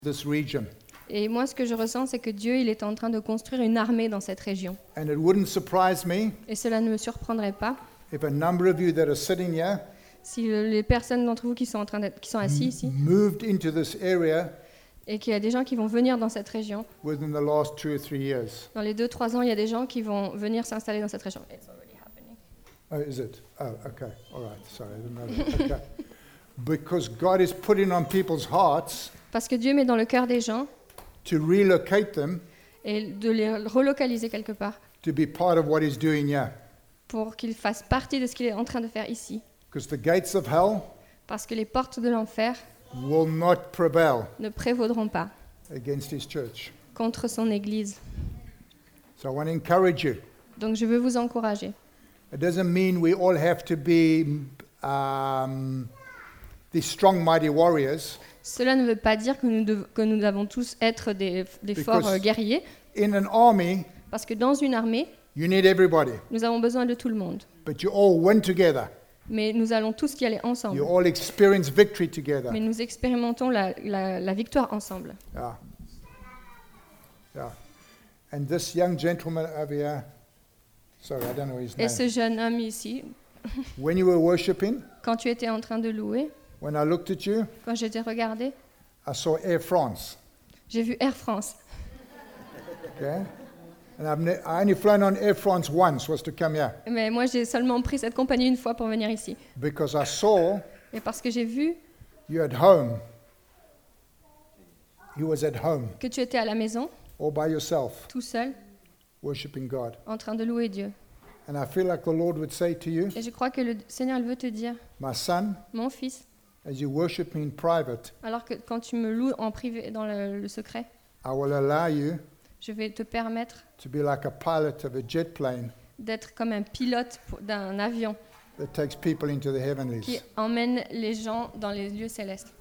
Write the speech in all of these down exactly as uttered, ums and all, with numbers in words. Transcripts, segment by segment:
this region. Et moi, ce que je ressens, c'est que Dieu, il est en train de construire une armée dans cette région. And it wouldn't surprise me Et cela ne me surprendrait pas if a number of you that are sitting here si les personnes d'entre vous qui sont, en train d'être, qui sont assis ici, moved into this area et qu'il y a des gens qui vont venir dans cette région. within the last two or three years. Dans les deux, trois ans, il y a des gens qui vont venir s'installer dans cette région. It's already happening. Oh, is it? Oh, okay. All right. Sorry, I didn't know that. Okay. Because God is putting on people's hearts Parce que Dieu met dans le cœur des gens to relocate them et de les relocaliser quelque part to be part of what He's doing here. pour qu'ils fassent partie de ce qu'il est en train de faire ici. Because the gates of hell Parce que les portes de l'enfer will not prevail ne prévaudront pas against His church. contre son Église. So I want to encourage you. Donc je veux vous encourager. It doesn't mean we all have to be um, these strong, mighty warriors. Cela ne veut pas dire que nous, dev- que nous devons tous être des, des Because- forts euh, guerriers, In an army, parce que dans une armée, you need everybody, nous avons besoin de tout le monde. but you all win together. Mais nous allons tous y aller ensemble. You all experience victory together. Mais nous expérimentons la, la- la victoire ensemble. Yeah. Yeah. And this young gentleman over here, sorry, I don't know his Et name. ce jeune homme ici, When you were worshiping, quand tu étais en train de louer, when I looked at you, quand je t'ai regardé, I saw Air France. j'ai vu Air France. Okay? And I've ne- I only flown on Air France once, was to come here. Mais moi, j'ai seulement pris cette compagnie une fois pour venir ici. Because I saw Et parce que j'ai vu you at home. You was at home, que tu étais à la maison, all by yourself, tout seul, worshiping God. en train de louer Dieu. And I feel like the Lord would say to you, Et je crois que le Seigneur il veut te dire, my son, mon fils, as you worship me in private, alors que quand tu me loues en privé, dans le, le secret, I will allow you je vais te permettre to be like a pilot of a jet plane d'être comme un pilote pour- d'un avion that takes people into the qui heavenlies. emmène les gens dans les lieux célestes.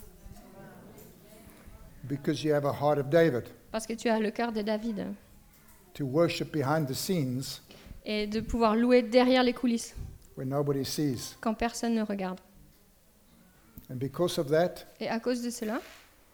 Because you have a heart of David, Parce que tu as le cœur de David. to worship behind the scenes Et de pouvoir louer derrière les coulisses, where nobody sees. quand personne ne regarde. And because of that, Et à cause de cela,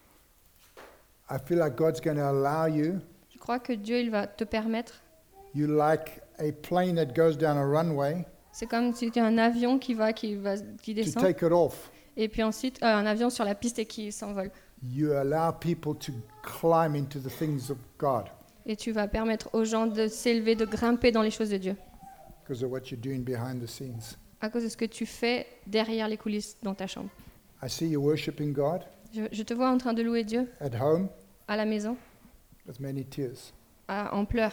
I feel like God's going to allow you, je crois que Dieu il va te permettre. you like a plane that goes down a runway, C'est comme si tu as un avion qui va, qui va, qui to descend, take it off. et puis ensuite euh, un avion sur la piste et qui s'envole. You allow people to climb into the things of God Et tu vas permettre aux gens de s'élever, de grimper dans les choses de Dieu, because of what you're doing behind the scenes. à cause de ce que tu fais derrière les coulisses dans ta chambre. I see you worshiping God Je, je te vois en train de louer Dieu at home à la maison, with many tears. à- en pleurs.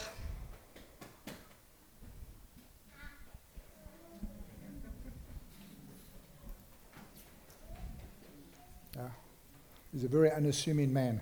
He's a very unassuming man.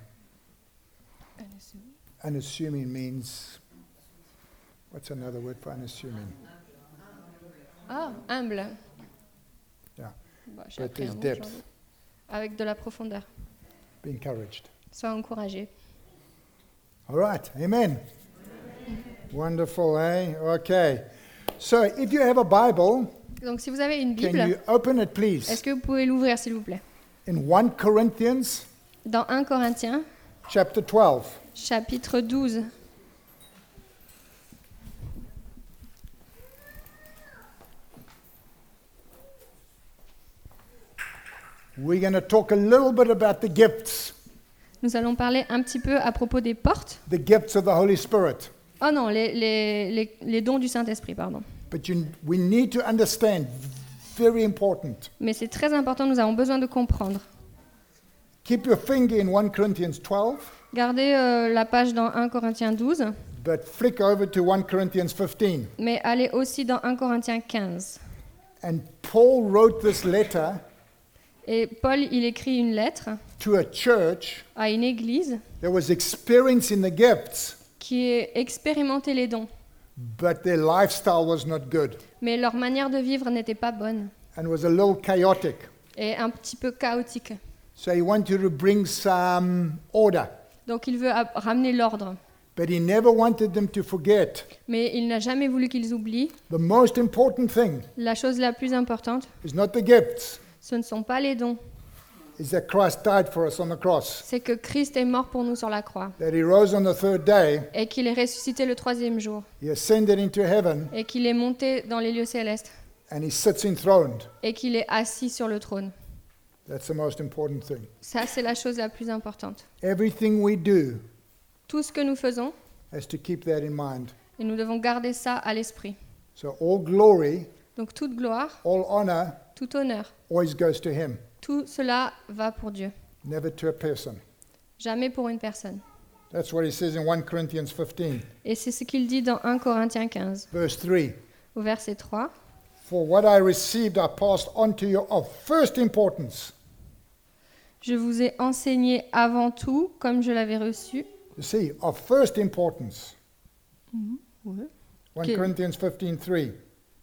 Unassuming means, what's another word for unassuming? Ah, humble. Yeah. Bah, j'ai But appris un there's mot depth. aujourd'hui. Avec de la profondeur. Be encouraged. Sois encouragé. All right. Amen. Wonderful, eh? Okay. So if you have a Bible, Donc si vous avez une can Bible, you open it, please? est-ce que vous pouvez l'ouvrir s'il vous plaît? In First Corinthians Dans un Corinthiens, chapter twelve. chapitre douze. We're going to talk a little bit about the gifts, Nous allons parler un petit peu à propos des portes. the gifts of the Holy Spirit. Oh non, les, les, les, les dons du Saint-Esprit, pardon. But you, we need to understand, very important. Mais c'est très important, nous avons besoin de comprendre. Keep your finger in First Corinthians twelve, Gardez euh, la page dans un Corinthiens douze, but flick over to First Corinthians fifteen. mais allez aussi dans un Corinthiens quinze. And Paul wrote this letter Et Paul, il écrit une lettre to a church à une église that was experiencing the gifts, qui expérimentait les dons. but their lifestyle was not good Mais leur manière de vivre n'était pas bonne and was a little chaotic. et un petit peu chaotique. So he wanted to bring some order, Donc il veut a- ramener l'ordre. but he never wanted them to forget. Mais il n'a jamais voulu qu'ils oublient. The most important thing La chose la plus importante, is not the gifts, ce ne sont pas les dons, is that Christ died for us on the cross, c'est que Christ est mort pour nous sur la croix that he rose on the third day, et qu'il est ressuscité le troisième jour he ascended into heaven, et qu'il est monté dans les lieux célestes and he sits enthroned. et qu'il est assis sur le trône. That's the most important thing. Ça, c'est la chose la plus importante. Everything we do Tout ce que nous faisons, has to keep that in mind. et nous devons garder ça à l'esprit. So all glory, Donc toute gloire, all honor tout honneur, always goes to him, tout cela va pour Dieu, never to a person. jamais pour une personne. That's what he says in First Corinthians fifteen, Et c'est ce qu'il dit dans un Corinthiens quinze, verse three. au verset trois. For what I received I passed on to you of first importance. Je vous ai enseigné avant tout, comme je l'avais reçu. You see, of first importance. Ouais. First Okay. Corinthians fifteen three.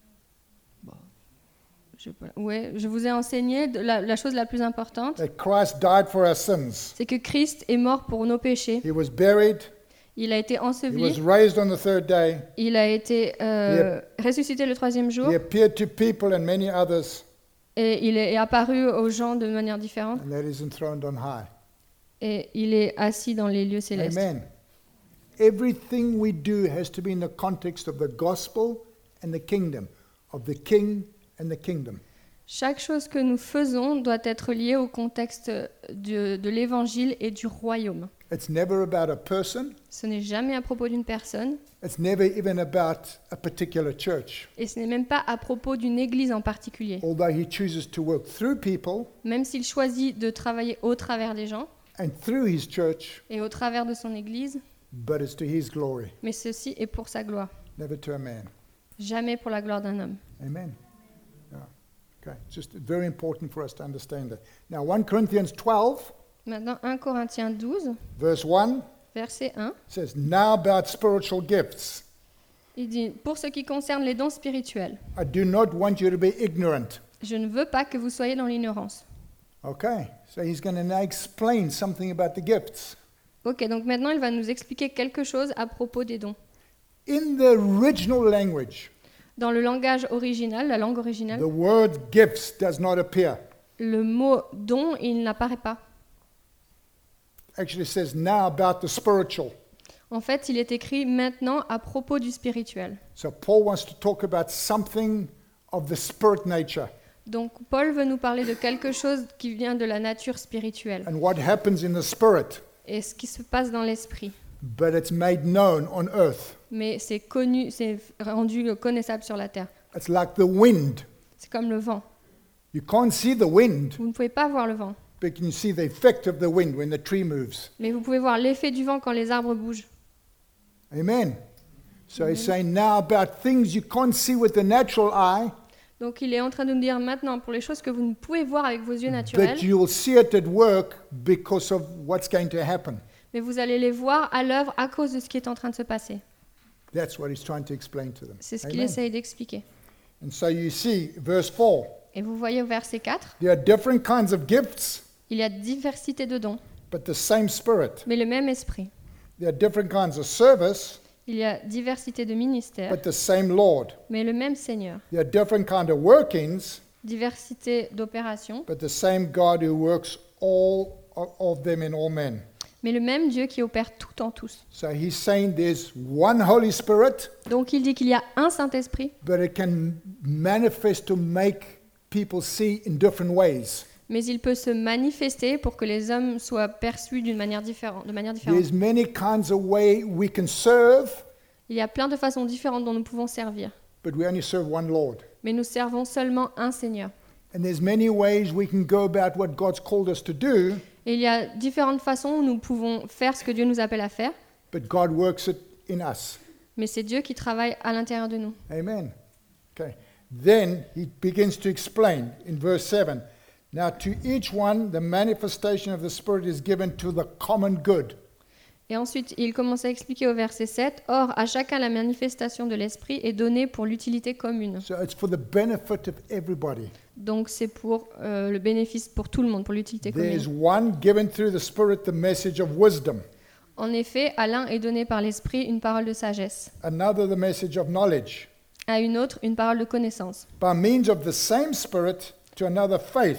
Je, ouais, je vous ai enseigné de la, la chose la plus importante, That Christ died for our sins. c'est que Christ est mort pour nos péchés. He was buried. Il a été He was enseveli. raised on the third day. Il a été euh, ressuscité le troisième jour. He appeared to people and many others, Et il est apparu aux gens de manière différente. and that is enthroned on high. Et il est assis dans les lieux célestes. Amen. Everything we do has to be in the context of the gospel and the kingdom, of the king and the kingdom. Chaque chose que nous faisons doit être liée au contexte de, de l'évangile et du royaume. It's never about a person. Ce n'est jamais à propos d'une personne It's never even about a particular church. et ce n'est même pas à propos d'une église en particulier. Although he chooses to work through people Même s'il choisit de travailler au travers des gens and through his church, et au travers de son église, but it's to his glory, mais ceci est pour sa gloire, never to a man. jamais pour la gloire d'un homme. Amen. Yeah. Okay. It's just very important for us to understand that. Now, First Corinthians twelve, Maintenant, un Corinthiens douze, verse one, verset un, says, Now about spiritual gifts. il dit « Pour ce qui concerne les dons spirituels, I do not want you to be ignorant. je ne veux pas que vous soyez dans l'ignorance. Okay, so he's going to now explain something about the gifts. » Ok, donc maintenant, il va nous expliquer quelque chose à propos des dons. In the original language, Dans le langage original, la langue originale, the word gifts does not appear. le mot « don », il n'apparaît pas. Actually, it says now about the spiritual. En fait, il est écrit maintenant à propos du spirituel. So Paul wants to talk about something of the spirit nature Donc, Paul veut nous parler de quelque chose qui vient de la nature spirituelle and what happens in the spirit, et ce qui se passe dans l'esprit. but it's made known on earth. Mais c'est connu, c'est rendu connaissable sur la terre. It's like the wind. C'est comme le vent. You can't see the wind, Vous ne pouvez pas voir le vent, but you can see the effect of the wind when the tree moves. mais vous pouvez voir l'effet du vent quand les arbres bougent. Amen. So he's saying now about things you can't see with the natural eye, Donc, il est en train de nous dire maintenant pour les choses que vous ne pouvez voir avec vos yeux naturels, but you will see it at work because of what's going to happen. mais vous allez les voir à l'œuvre à cause de ce qui est en train de se passer. That's what he's trying to explain to them. C'est ce qu'il Amen. essaye d'expliquer. And so you see, verse four, Et vous voyez au verset quatre, there are different kinds of gifts, il y a diversité de dons, but the same Spirit. mais le même esprit. There are different kinds of service, Il y a diversité de ministères, but the same Lord. mais le même Seigneur. There are different kinds of workings, Diversité d'opérations, but the same God who works all of- of them in all men. mais le même Dieu qui opère tout en tous. So he's saying there's one Holy Spirit, Donc il dit qu'il y a un Saint-Esprit, but it can manifest to make people see in different ways. mais il peut se manifester pour que les hommes soient perçus d'une manière différente, de manière différente. There's many kinds of way we can serve, Il y a plein de façons différentes dont nous pouvons servir, but we only serve one Lord. mais nous servons seulement un Seigneur. And there's many ways we can go about what God's called us to do, Et il y a différentes façons où nous pouvons faire ce que Dieu nous appelle à faire, but God works it in us. mais c'est Dieu qui travaille à l'intérieur de nous. Amen. Okay. Then he begins to explain in verse seven. Now to each one the manifestation of the Spirit is given to the common good. Et ensuite, il commence à expliquer au verset sept, « Or, à chacun la manifestation de l'Esprit est donnée pour l'utilité commune. So it's for the benefit of everybody. » Donc c'est pour euh, le bénéfice pour tout le monde, pour l'utilité There's commune. one given through the Spirit the message of wisdom, En effet, à l'un est donné par l'Esprit une parole de sagesse, another the message of knowledge, à une autre une parole de connaissance, by means of the same Spirit to another faith,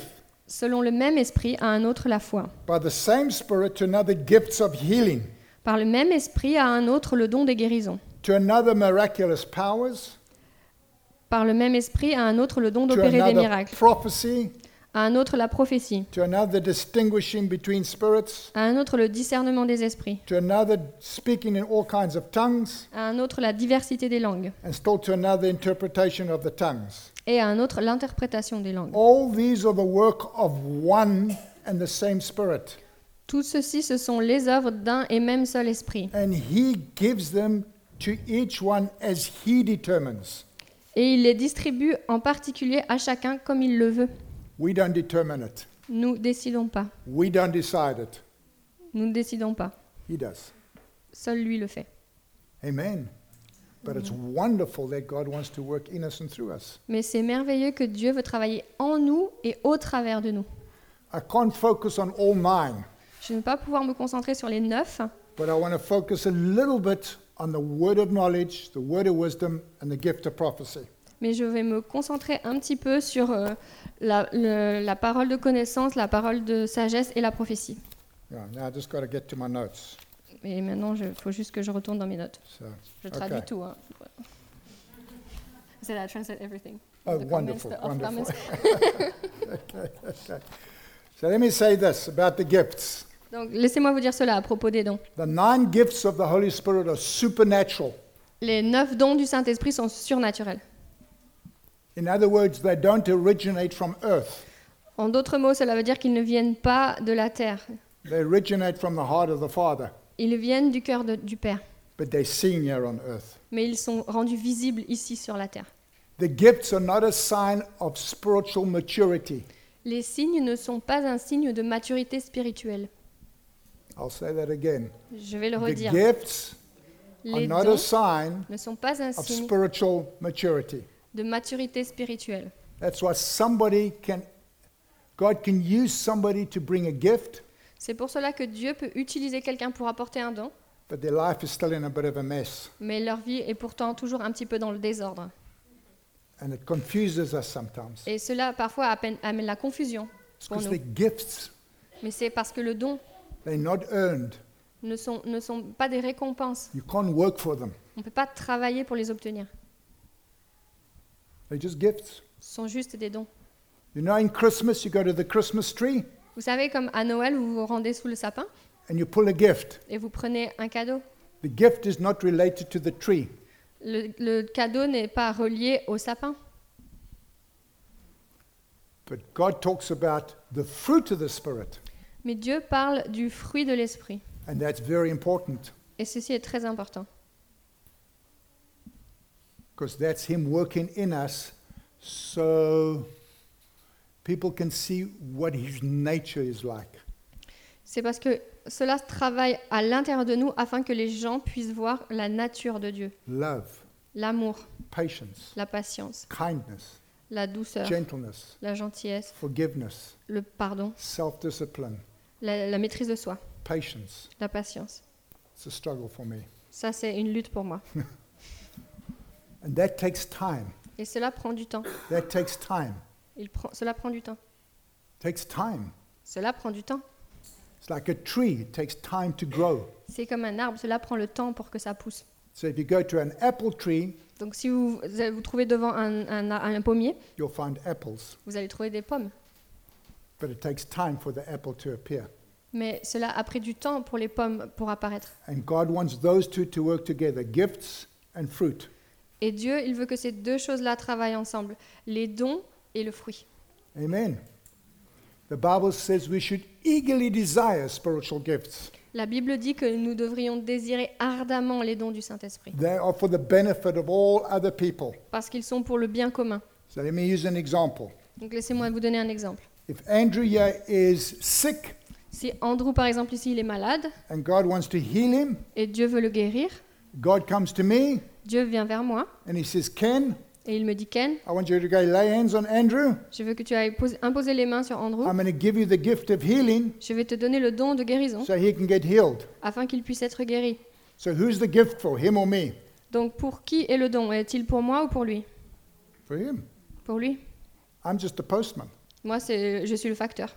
selon le même esprit, à un autre la foi. By the same Spirit to another gifts of healing, Par le même esprit, à un autre le don des guérisons. to another miraculous powers, Par le même esprit, à un autre le don to d'opérer des another miracles. prophecy, À un autre la prophétie. to another distinguishing between spirits, À un autre le discernement des esprits. to another speaking in all kinds of tongues, À un autre la diversité des langues. and still to another interpretation of the tongues. Et à un autre l'interprétation des langues. All these are the work of one and the same Spirit, Tout ceci, ce sont les œuvres d'un et même seul esprit. and He gives them to each one as He determines. Et il les distribue en particulier à chacun comme il le veut. We don't determine it. Nous décidons pas. We don't decide it. Nous ne décidons pas. He does. Seul lui le fait. Amen. But it's wonderful that God wants to work in us and through us. Mais c'est merveilleux que Dieu veut travailler en nous et au travers de nous. I can't focus on all nine, Je ne vais pas pouvoir me concentrer sur les neuf, but I want to focus a little bit on the word of knowledge, the word of wisdom, and the gift of prophecy. mais je vais me concentrer un petit peu sur euh, la, le- la parole de connaissance, la parole de sagesse et la prophétie. Yeah, now I just got to get to my notes. Et maintenant, il faut juste que je retourne dans mes notes. So, Je traduis Okay. tout. Hein. I said I translate everything. oh, The comments, wonderful, the off wonderful. comments. okay, okay. So let me say this about the gifts. Donc, laissez-moi vous dire cela à propos des dons. The nine gifts of the Holy Spirit are supernatural. Les neuf dons du Saint-Esprit sont surnaturels. In other words, they don't originate from earth. En d'autres mots, cela veut dire qu'ils ne viennent pas de la terre. They originate from the heart of the Father, Ils viennent du cœur de- du Père. but they're seen here on earth. Mais ils sont rendus visibles ici sur la terre. The gifts are not a sign of spiritual maturity. Les signes ne sont pas un signe de maturité spirituelle. I'll say that again. Je vais le The redire. gifts are Les not a dons sign ne sont pas un of signe spiritual maturity. de maturité spirituelle. That's why somebody can, God can use somebody to bring a gift, C'est pour cela que Dieu peut utiliser quelqu'un pour apporter un don, but their life is still in a bit of a mess. mais leur vie est pourtant toujours un petit peu dans le désordre. And it confuses us sometimes. Et cela, parfois, appen- amène la confusion It's pour because nous. the gifts, Mais c'est parce que le don they're not earned. ne sont, ne sont pas des récompenses. You can't work for them. On ne peut pas travailler pour les obtenir. They're just gifts. Ce sont juste des dons. You know, in Christmas, you go to the Christmas tree Vous savez, comme à Noël, vous vous rendez sous le sapin and you pull a gift. et vous prenez un cadeau. The gift is not related to the tree. Le, le cadeau n'est pas relié au sapin. But God talks about the fruit of the Spirit, Mais Dieu parle du fruit de l'esprit. and that's very important Et ceci est très important. because that's Him working in us so people can see what His nature is like. C'est parce que cela travaille à l'intérieur de nous afin que les gens puissent voir la nature de Dieu. Love, L'amour, patience, la patience, kindness, la douceur, gentleness, la gentillesse, forgiveness, le pardon, self-discipline, la, la maîtrise de soi, patience. la patience. It's a struggle for me. Ça, c'est une lutte pour moi. And that takes time. Et cela prend du temps. That takes time. Il prend, cela prend du temps. takes time. Cela prend du temps. It's like a tree. It takes time to grow. C'est comme un arbre, cela prend le temps pour que ça pousse. So if you go to an apple tree, Donc si vous vous vous trouvez devant un, un, un pommier, you'll find apples. vous allez trouver des pommes. But it takes time for the apple to appear. Mais cela a pris du temps pour les pommes pour apparaître. And God wants those two to work together, gifts and fruit. Et Dieu, il veut que ces deux choses-là travaillent ensemble, les dons et le fruit. Amen. The Bible says we should eagerly desire spiritual gifts. La Bible dit que nous devrions désirer ardemment les dons du Saint-Esprit, They are for the benefit of all other people. parce qu'ils sont pour le bien commun. So let me use an example. Donc laissez-moi vous donner un exemple. If Andrew here is sick Si Andrew, par exemple, ici, il est malade, and God wants to heal him, et Dieu veut le guérir, God comes to me Dieu vient vers moi, and he says, Ken, et il me dit, Ken, I want you to go lay hands on Andrew. je veux que tu ailles poser- imposer les mains sur Andrew, I'm going to give you the gift of healing je vais te donner le don de guérison, so he can get healed. afin qu'il puisse être guéri. So who's the gift for, him or me? Donc pour qui est le don? Est-il pour moi ou pour lui? For him. Pour lui. I'm just a postman. Moi, c'est, je suis le facteur.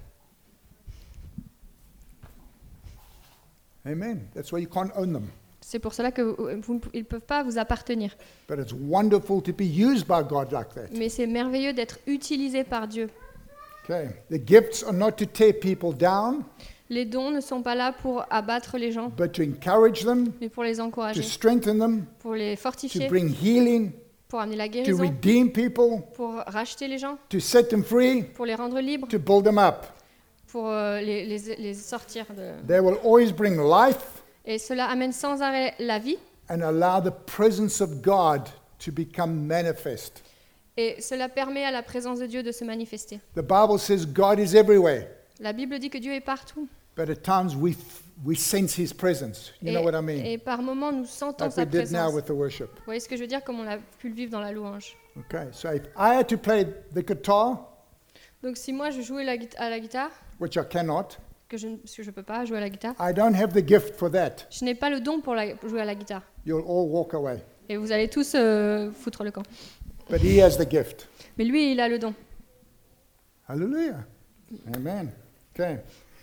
Amen. That's why you can't own them. C'est pour cela qu'ils ne peuvent pas vous appartenir. But it's wonderful to be used by God like that. Mais c'est merveilleux d'être utilisé par Dieu. Okay. The gifts are not to tear people down, Les dons ne sont pas là pour abattre les gens, but to encourage them, mais pour les to encourager, strengthen them, pour les to fortifier, bring healing, pour amener la to guérison, redeem people, pour racheter les gens, to set them free, pour les rendre libres, to build them up. pour euh, les, les- les sortir de... They will always bring life Et cela amène sans arrêt la vie, and allow the presence of God to become manifest. et cela permet à la présence de Dieu de se manifester. The Bible says God is everywhere, La Bible dit que Dieu est partout. but at times we f- we sense His presence. You Et, know what I mean? et par moments, nous sentons Like sa we did now présence. with the worship. Vous voyez ce que je veux dire, comme on a pu le vivre dans la louange. Okay, so if I had to play the guitar, Donc si moi je jouais la guit- à la guitare, which I cannot, que je, ne- parce que je ne peux pas jouer à la guitare, I don't have the gift for that. je n'ai pas le don pour, la- pour jouer à la guitare. You'll all walk away. Et vous allez tous euh, foutre le camp. But He has the gift. Mais lui, il a le don. Hallelujah. Amen. Okay.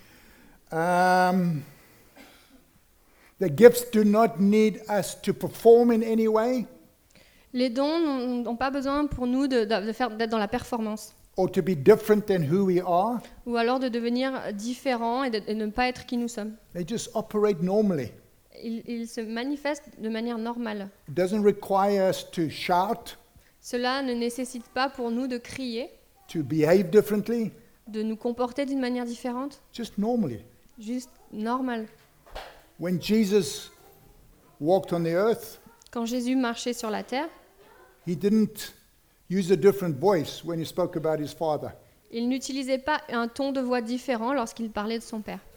Um, the gifts do not need us to perform in any way Les dons n'ont n'ont pas besoin pour nous de, de- de faire, d'être dans la performance, or to be different than who we are. ou alors de devenir différents et de, et de ne pas être qui nous sommes. They just operate normally. Ils, ils se manifestent de manière normale. It doesn't require us to shout, Cela ne nécessite pas pour nous de crier, to behave differently, de nous comporter d'une manière différente, just normally. juste normal. When Jesus walked on the earth, Quand Jésus marchait sur la terre, He didn't use a different voice when He spoke about His Father. il n'utilisait pas un ton de voix différent lorsqu'il parlait de son Père.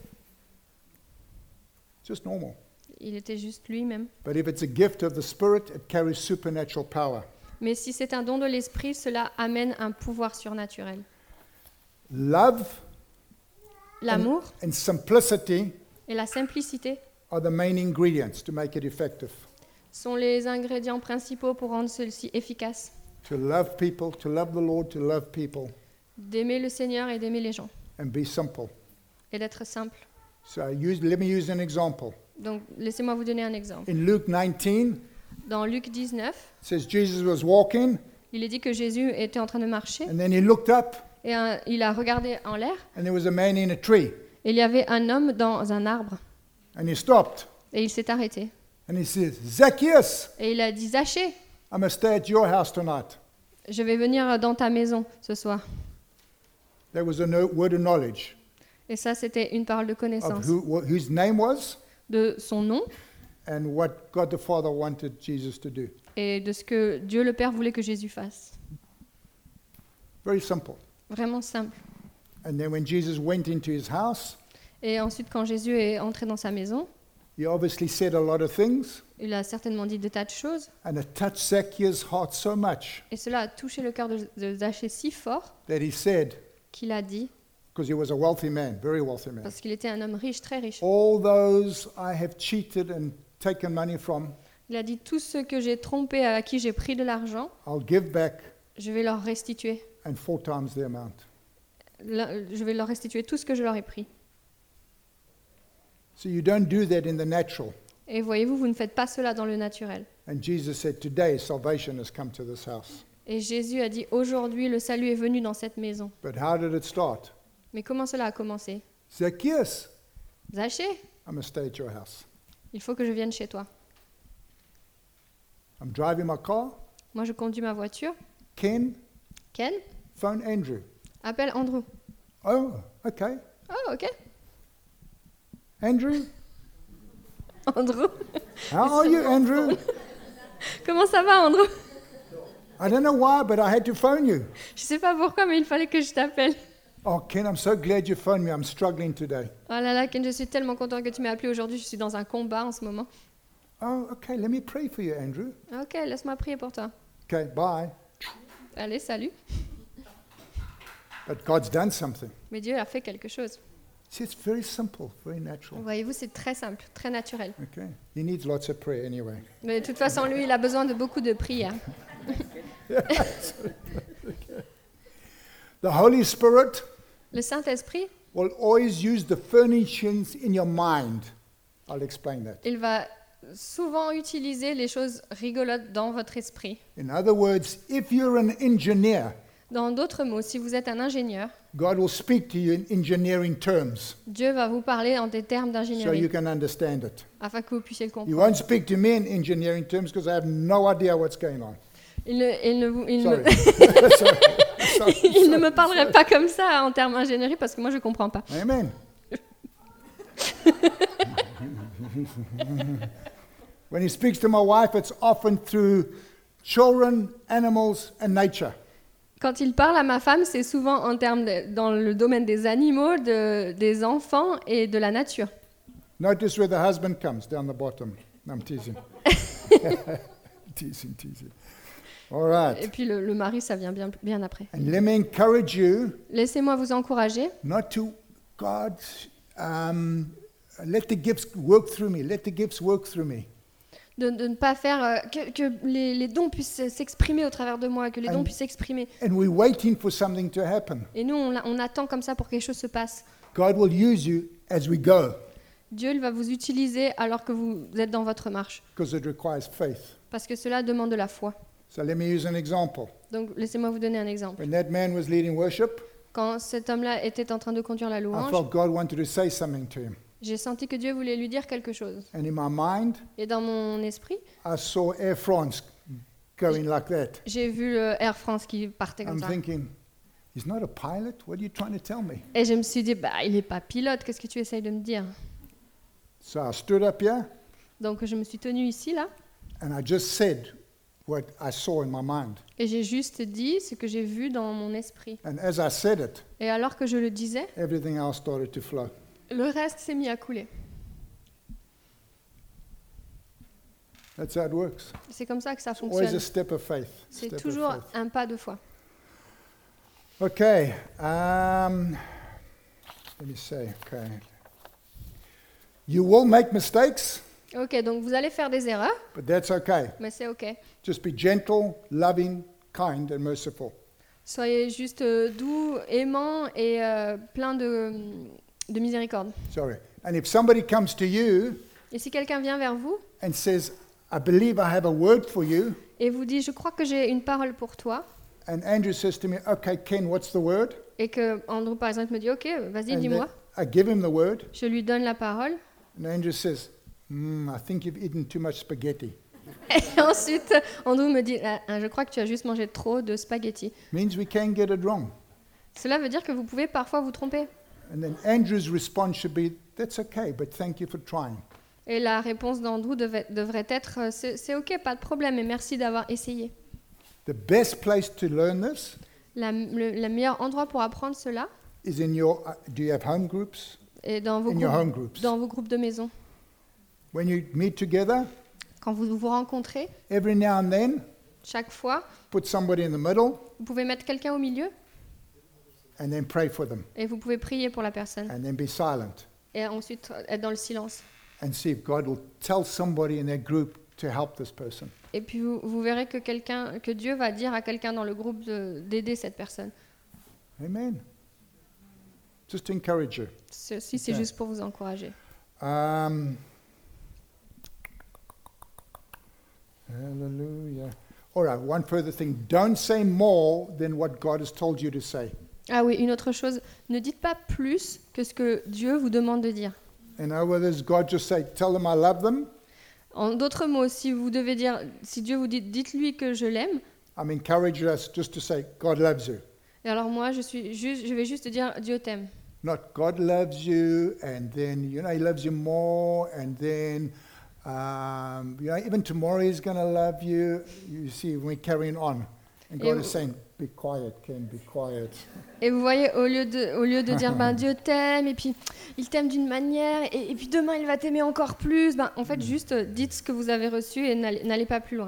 Just normal. Il était juste lui-même. But if it's a gift of the Spirit, it carries supernatural power. Mais si c'est un don de l'esprit, cela amène un pouvoir surnaturel. Love L'amour and simplicity et la simplicité are the main ingredients to make it effective. sont les ingrédients principaux pour rendre celle-ci efficace. To love people, to love the Lord, to love people, D'aimer le Seigneur et d'aimer les gens. and be simple. Et d'être simple. So use, let me use an example. Donc, laissez-moi vous donner un exemple. In Luke nineteen, Dans Luc dix-neuf, it says Jesus was walking, il est dit que Jésus était en train de marcher and then He looked up, et un- il a regardé en l'air and there was a man in a tree. et il y avait un homme dans un arbre And he stopped, et il s'est arrêté. and he says, Zacchaeus, Et il a dit, Zachée, I must stay at your house tonight. je vais venir dans ta maison ce soir. That was a no- word of knowledge Et ça, c'était une parole de of connaissance who, wh- whose name was de son nom and what God the Father wanted Jesus to do. et de ce que Dieu le Père voulait que Jésus fasse. Very simple. Vraiment simple. And then when Jesus went into his house, Et ensuite, quand Jésus est entré dans sa maison, he obviously said a lot of things, il a certainement dit des tas de choses. and it touched Zacchaeus' heart so much Et cela a touché le cœur de, de Zachée si fort that he said, qu'il a dit, because he was a wealthy man, very wealthy man, parce qu'il était un homme riche, très riche, all those I have cheated and taken money from, il a dit, tous ceux que j'ai trompés, à qui j'ai pris de l'argent, I'll give back je vais leur restituer. and four times the amount. Le- Je vais leur restituer tout ce que je leur ai pris. So you don't do that in the natural. Et voyez-vous, vous ne faites pas cela dans le naturel. And Jesus said, today salvation has come to this house. Et Jésus a dit, aujourd'hui, le salut est venu dans cette maison. But how did it start? Mais comment cela a commencé? Zacchaeus, Zachée, I must stay at your house. il faut que je vienne chez toi. I'm driving my car. Moi, je conduis ma voiture. Ken, Ken, phone Andrew. appelle Andrew. Oh, okay. Oh, ok. Andrew, Andrew. how are you, Andrew? Comment ça va, Andrew? I don't know why, but I had to phone you. Je sais pas pourquoi, mais il fallait que je t'appelle. Oh, Ken, I'm so glad you phoned me. I'm struggling today. Oh là là, Ken, je suis tellement content que tu m'aies appelé aujourd'hui. Je suis dans un combat en ce moment. Oh, okay. Let me pray for you, Andrew. Ok, laisse-moi prier pour toi. Okay, bye. Allez, salut. But God's done something. Mais Dieu a fait quelque chose. See, it's very simple, very natural. Voyez-vous, c'est très simple, très naturel. Okay. He needs lots of prayer anyway. Mais de toute façon, lui, il a besoin de beaucoup de prières. The Holy Spirit Le Saint-Esprit, will always use the furnishings in your mind. I'll explain that. il va souvent utiliser les choses rigolotes dans votre esprit. In other words, if you're an engineer, Dans d'autres mots, si vous êtes un ingénieur, God will speak to you in engineering terms Dieu va vous parler en des termes so you d'ingénierie can understand it. afin que vous puissiez le You comprendre. won't speak to me in engineering terms because I have no idea what's going on. Il ne, il ne vous- il Sorry. ne- sorry. Sorry. il ne me parlerait pas comme ça en termes d'ingénierie parce que moi je ne comprends pas. Amen. When he speaks to my wife, it's often through children, animals, and nature. Quand il parle à ma femme, c'est souvent en termes de- dans le domaine des animaux, de- des enfants et de la nature. Notice where the husband comes, down the bottom. No, I'm teasing. teasing, teasing. All Et right. puis le, le mari, ça vient bien, bien après. And let me encourage you Laissez-moi vous encourager not to, God, um, let the gifts work through me. Let the gifts work through me. de, de ne pas faire euh, que, que les, les dons puissent s'exprimer au travers de moi, que les dons And- puissent s'exprimer. And we're waiting for something to happen. Et nous, on, l'a- on attend comme ça pour que quelque chose se passe. God will use you as we go Dieu il va vous utiliser alors que vous êtes dans votre marche, because it requires faith. parce que cela demande de la foi. So let me use an example. Donc laissez-moi vous donner un exemple. When that man was leading worship, Quand cet homme-là était en train de conduire la I louange, felt God wanted to say something to him. j'ai senti que Dieu voulait lui dire quelque chose. And in my mind, Et dans mon esprit, I saw Air France going like that. j'ai vu le Air France qui partait comme I'm ça. thinking, he's not a pilot? What are you trying to tell me? Et je me suis dit, bah, il n'est pas pilote, qu'est-ce que tu essayes de me dire? So I stood up here Donc je me suis tenue ici, là, and I just said what I saw in my mind. et j'ai juste dit ce que j'ai vu dans mon esprit. And as I said it, Et alors que je le disais, everything else started to flow. le reste s'est mis à couler. That's how it works. C'est comme ça que ça Always a fonctionne. step of faith. C'est Step of toujours faith. un pas de foi. Okay. Um, let me say, okay. You will make mistakes, Ok, donc vous allez faire des erreurs, but that's okay. mais c'est ok. Just be gentle, loving, kind, and merciful. Soyez juste euh, doux, aimant et euh, plein de, de miséricorde. Sorry. And if somebody comes to you Et si quelqu'un vient vers vous and says, I believe I have a word for you, et vous dit, je crois que j'ai une parole pour toi, and Andrew says to me, okay, Ken, what's the word? et que Andrew par exemple me dit, ok, vas-y, And dis-moi, then I give him the word, je lui donne la parole, and Andrew says, mm, I think you've eaten too much spaghetti. et ensuite Andrew me dit, ah, ah, je crois que tu as juste mangé trop de spaghettis. Means we can get it wrong. Cela veut dire que vous pouvez parfois vous tromper. And then Andrew's response should be, that's okay, but thank you for trying. Et la réponse d'Andrew devait- devrait être, euh, c'est c'est ok, pas de problème, et merci d'avoir essayé. The best place to learn this La, le, le meilleur endroit pour apprendre cela is in your, uh, do you have home groups? est dans vos, In your groupes, home groups. dans vos groupes de maison. When you meet together, Quand vous vous rencontrez, every now and then, chaque fois, put somebody in the middle vous pouvez mettre quelqu'un au milieu and then pray for them. et vous pouvez prier pour la personne. And then be silent Et ensuite être dans le silence. and see if God will tell somebody in that group to help this person. Et puis vous, vous verrez que, quelqu'un, que Dieu va dire à quelqu'un dans le groupe de- d'aider cette personne. Amen. Just to encourage you. Ceci, c'est Ok. juste pour vous encourager. Um, hallelujah. All right, one further thing. Don't say more than what God has told you to say. Ah oui, une autre chose, ne dites pas plus que ce que Dieu vous demande de dire. In other words, God just say, tell them I love them. En d'autres mots, si vous devez dire, si Dieu vous dit, dites-lui que je l'aime, I'm encouraging us just to say, God loves you. et alors moi, je, suis juste, je vais juste dire, Dieu t'aime. Not God loves you, and then, you know, He loves you more, and then, um, you know, even tomorrow He's going to love you. You see, we're carrying on. And God Et- is saying, be quiet, Ken, be quiet. Et vous voyez, au lieu de, au lieu de dire, ben, Dieu t'aime, et puis il t'aime d'une manière, et, et puis demain il va t'aimer encore plus, ben, en fait, juste euh, dites ce que vous avez reçu et n'allez n'allez pas plus loin.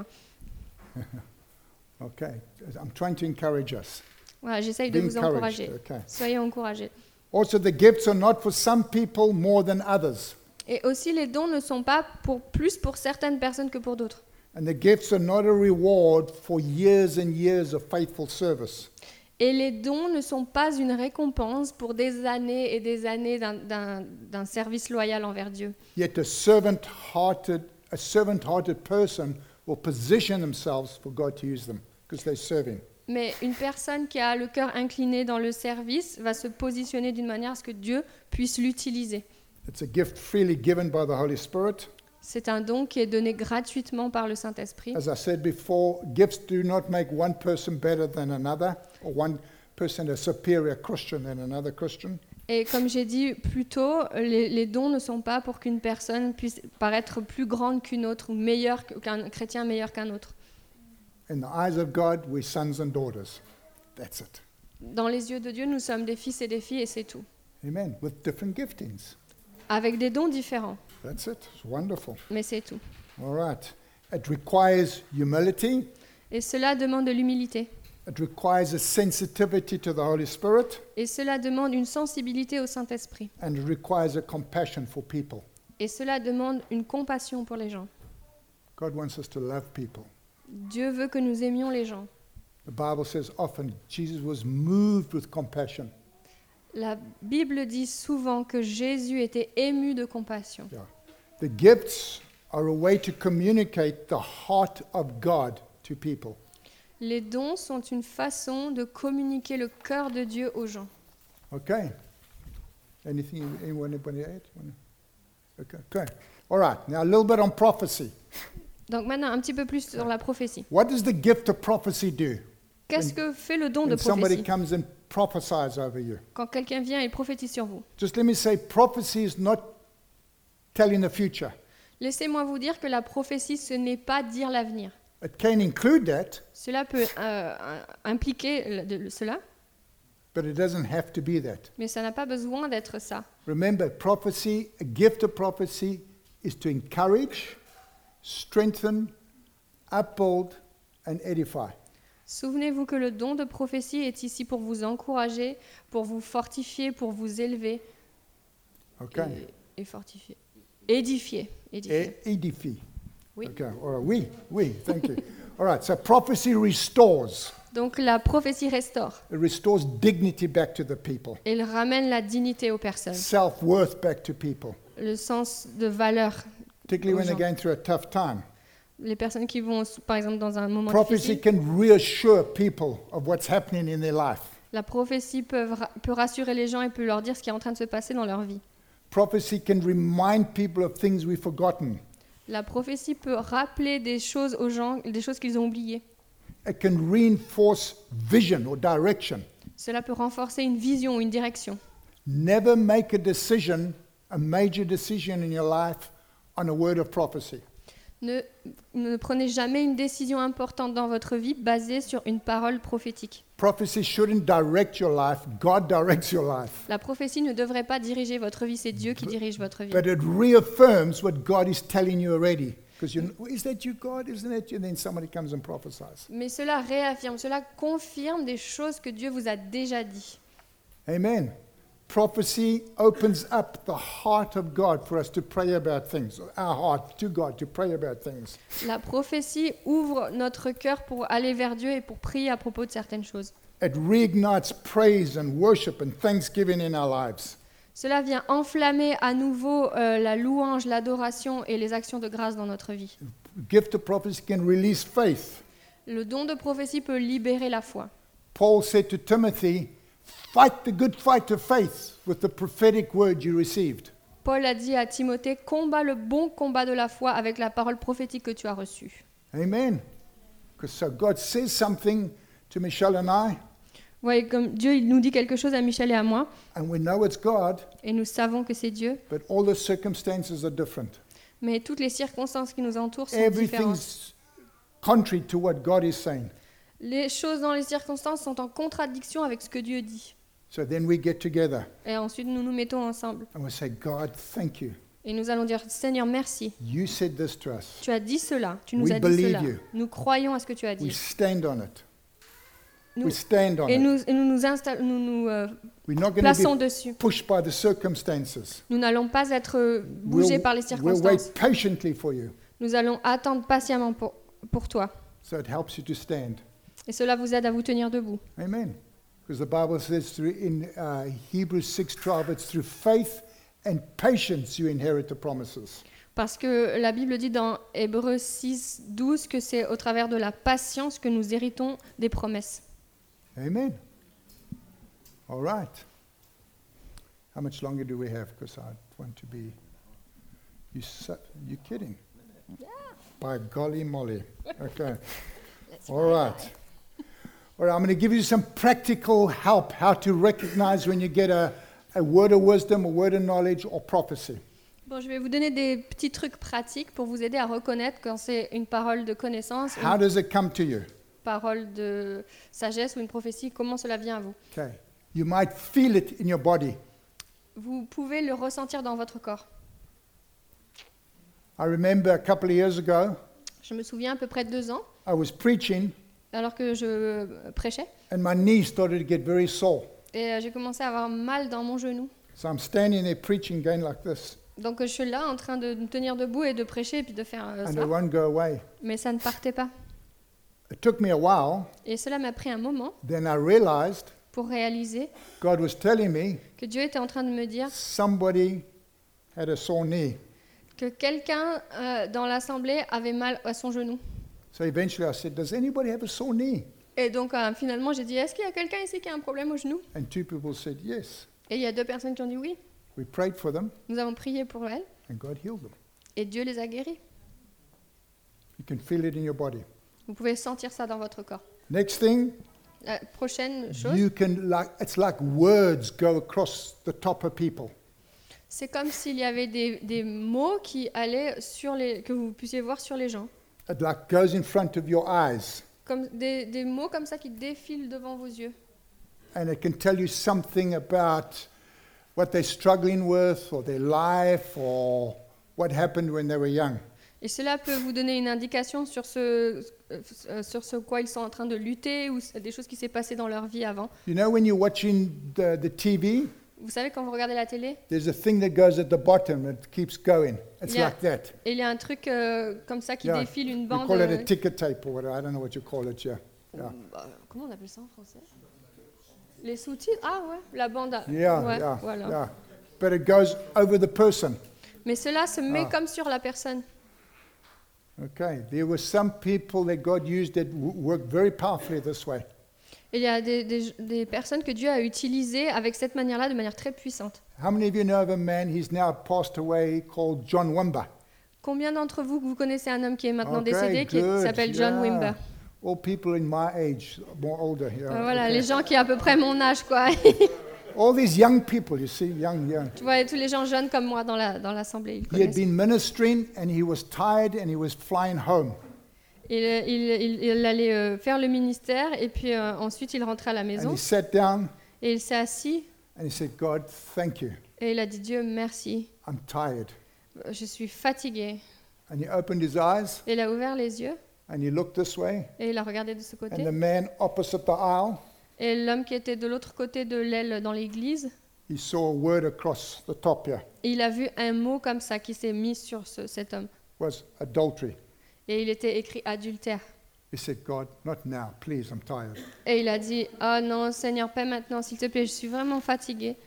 Okay, I'm trying to encourage us. Voilà, j'essaye de Be vous encouraged, encourager. okay. Soyez encouragés. Also, the gifts are not for some people more than others. Et aussi, les dons ne sont pas pour plus pour certaines personnes que pour d'autres. And the gifts are not a reward for years and years of faithful service. Et les dons ne sont pas une récompense pour des années et des années d'un, d'un, d'un service loyal envers Dieu. Yet a servant-hearted, a servant-hearted person will position themselves for God to use them because they serve Him. Mais une personne qui a le cœur incliné dans le service va se positionner d'une manière à ce que Dieu puisse l'utiliser. It's a gift freely given by the Holy Spirit. C'est un don qui est donné gratuitement par le Saint-Esprit. As I said before, gifts do not make one person better than another, or one person a superior Christian than another Christian. Et comme j'ai dit plus tôt, les, les dons ne sont pas pour qu'une personne puisse paraître plus grande qu'une autre ou meilleure qu'un chrétien meilleur qu'un autre. In the eyes of God, we're sons and daughters. That's it. Dans les yeux de Dieu, nous sommes des fils et des filles et c'est tout. Amen. With different giftings. Avec des dons différents, That's it. It's wonderful. mais c'est tout. All right. It requires humility. Et cela demande de l'humilité. It requires a sensitivity to the Holy Spirit. Et cela demande une sensibilité au Saint-Esprit. And it requires a compassion for people. Et cela demande une compassion pour les gens. God wants us to love people. Dieu veut que nous aimions les gens. The Bible says often Jesus was moved with compassion. La Bible dit souvent que Jésus était ému de compassion. Yeah. The gifts are a way to communicate the heart of God to people. Les dons sont une façon de communiquer le cœur de Dieu aux gens. Okay. Anything anyone anybody add? Okay. Okay. All right. Now a little bit on prophecy. Donc maintenant, un petit peu plus sur la prophétie. What does the gift of prophecy do? Qu'est-ce que fait le don de When somebody prophétie? comes and prophesies over you. Quand quelqu'un vient et prophétise sur vous. Just let me say, prophecy is not telling the future. Laissez-moi vous dire que la prophétie, ce n'est pas dire l'avenir. It can include that, Cela peut euh, impliquer le- de- cela, but it doesn't have to be that. mais ça n'a pas besoin d'être ça. Remember, prophecy, a gift of prophecy is to encourage, strengthen, upbuild, and edify. Souvenez-vous que le don de prophétie est ici pour vous encourager, pour vous fortifier, pour vous élever Okay. et, et fortifier. Édifier. édifier. E- Edify. Oui. Okay. All right. Oui, oui, thank you. All right. So prophecy restores. Donc la prophétie restaure. It restores dignity back to the people, Elle ramène la dignité aux personnes, self-worth back to people, le sens de valeur. particularly when Aux they're gens. going through a tough time. Les personnes qui vont, par exemple, dans un moment Prophecy difficile, can reassure people of what's happening in their life. la prophétie peut, ra- peut rassurer les gens et peut leur dire ce qui est en train de se passer dans leur vie. Prophecy can remind people of things we've forgotten. La prophétie peut rappeler des choses aux gens, des choses qu'ils ont oubliées. It can reinforce vision or direction. Cela peut renforcer une vision ou une direction. Never make a decision, a major decision in your life, on a word of prophecy. Ne, ne prenez jamais une décision importante dans votre vie basée sur une parole prophétique. Prophecy shouldn't direct your life, God directs your life. La prophétie ne devrait pas diriger votre vie, c'est Dieu qui dirige votre vie. But it reaffirms what God is telling you already. Because you know, is that you, God? Isn't that you? And then somebody comes and prophesies. Mais cela réaffirme, cela confirme des choses que Dieu vous a déjà dit. Amen. Prophecy opens up the heart of God for us to pray about things, our heart to God to pray about things. La prophétie ouvre notre cœur pour aller vers Dieu et pour prier à propos de certaines choses. It reignites praise and worship and thanksgiving in our lives. Cela vient enflammer à nouveau euh, la louange, l'adoration et les actions de grâce dans notre vie. Gift of prophecy can release faith. Le don de prophétie peut libérer la foi. Paul said to Timothy, fight the good fight of faith with the prophetic word you received. Paul a dit à Timothée, combat le bon combat de la foi avec la parole prophétique que tu as reçue. Amen. Because so God says something to Michelle and I, Vous voyez, comme Dieu il nous dit quelque chose à Michel et à moi, and we know it's God, et nous savons que c'est Dieu, but all the circumstances are different. mais toutes les circonstances qui nous entourent sont différentes. Everything's contrary to what God is saying. Les choses dans les circonstances sont en contradiction avec ce que Dieu dit. So then we get together Et ensuite, nous nous mettons ensemble. and we say, God, thank you. Et nous allons dire, Seigneur, merci. You said this to us. Tu as dit cela. Tu nous We as dit believe cela. you. Nous croyons à ce que tu as We dit. stand on it. Nous- We stand on et it. nous et nous, nous, insta- nous, nous euh, We're not going plaçons to be dessus. pushed by the circumstances. Nous n'allons pas être euh, bougés We'll, par les we'll wait circonstances. patiently for you. Nous allons attendre patiemment pour, pour toi. So it helps you to stand. Et cela vous aide à vous tenir debout. Amen. Because the Bible says through in uh, Hebrews six twelve, it's through faith and patience you inherit the promises. Parce que la Bible dit dans Hébreux six douze que c'est au travers de la patience que nous héritons des promesses. Amen. All right. How much longer do we have? Because I want to be... You su- you kidding? Yeah. By golly molly. Okay. All right. All right, I'm going to give you some practical help how to recognize when you get a, a word of wisdom, a word of knowledge, or prophecy. Bon, je vais vous donner des petits trucs pratiques pour vous aider à reconnaître quand c'est une parole de connaissance, How une does it come to you? parole de sagesse ou une prophétie, comment cela vient à vous. Okay. You might feel it in your body. Vous pouvez le ressentir dans votre corps. I remember a couple of years ago, Je me souviens à peu près de deux ans, I was preaching alors que je prêchais, and my knee started to get very sore. et euh, j'ai commencé à avoir mal dans mon genou. So I'm standing there preaching, going like this, Donc je suis là en train de me tenir debout et de prêcher et puis de faire euh, and it ça, won't go away. mais ça ne partait pas. It took me a while. Et cela m'a pris un moment Then I realized pour réaliser God was telling me que Dieu était en train de me dire somebody had a sore knee. que quelqu'un euh, dans l'assemblée avait mal à son genou. So eventually I said, does anybody have a sore knee? Et donc euh, finalement j'ai dit, est-ce qu'il y a quelqu'un ici qui a un problème au genou? And two people said yes. Et il y a deux personnes qui ont dit oui. We prayed for them Nous avons prié pour elles and God healed them. et Dieu les a guéris. You can feel it in your body. Vous pouvez sentir ça dans votre corps. Next thing, La prochaine chose, you can like it's like words go across the top of people. c'est comme s'il y avait des, des mots qui allaient sur les, que vous puissiez voir sur les gens. It like goes in front of your eyes. Comme des, des mots comme ça qui défilent devant vos yeux. And it can tell you something about what they're struggling with or their life or what happened when they were young. Et cela peut vous donner une indication sur ce, euh, sur ce quoi ils sont en train de lutter ou des choses qui s'est passées dans leur vie avant. You know when you're watching the, the T V, Vous savez, quand vous regardez la télé, there's a thing that goes at the bottom. It keeps going. It's Yeah. like that. et il y a un truc euh, comme ça qui Yeah. défile, une We bande... call it a euh, ticker tape or whatever. I don't know what you call it, yeah. Yeah, bah, comment on appelle ça en français? Les sous-titres? Ah ouais, la bande... à- yeah, ouais, yeah, voilà. yeah. But it goes over the person. Mais cela se met Ah. comme sur la personne. Okay, there were some people that God used that w- worked very powerfully this way. Et il y a des, des, des personnes que Dieu a utilisées avec cette manière-là, de manière très puissante. How many of you know of a man, he's now passed away, called John Wimber? Combien d'entre vous, vous connaissez un homme qui est maintenant Okay, décédé, qui est- good, s'appelle John yeah. Wimber? All people in my age, more older. Yeah, Euh, Voilà, okay. les gens qui ont à peu près mon âge, quoi. All these young people, you see, young, young. Tu vois, tous les gens jeunes comme moi dans la dans l'assemblée, ils He had connaissent. been ministering and he was tired and he was flying home. Il, il, il, il allait euh, faire le ministère et puis euh, ensuite il rentrait à la And maison he sat down et il s'est assis and he said, God, thank you. et il a dit Dieu merci, I'm tired. je suis fatigué. And he opened his eyes Et il a ouvert les yeux and he looked this way. et il a regardé de ce And côté. the man opposite the aisle, Et l'homme qui était de l'autre côté de l'aile dans l'église, he saw a word across the top here. il a vu un mot comme ça qui s'est mis sur ce- cet homme. Was adultery. Et il était écrit adultère. He said, God, not now, please, I'm tired. Et il a dit, oh non Seigneur, pas maintenant, s'il te plaît, je suis vraiment fatigué.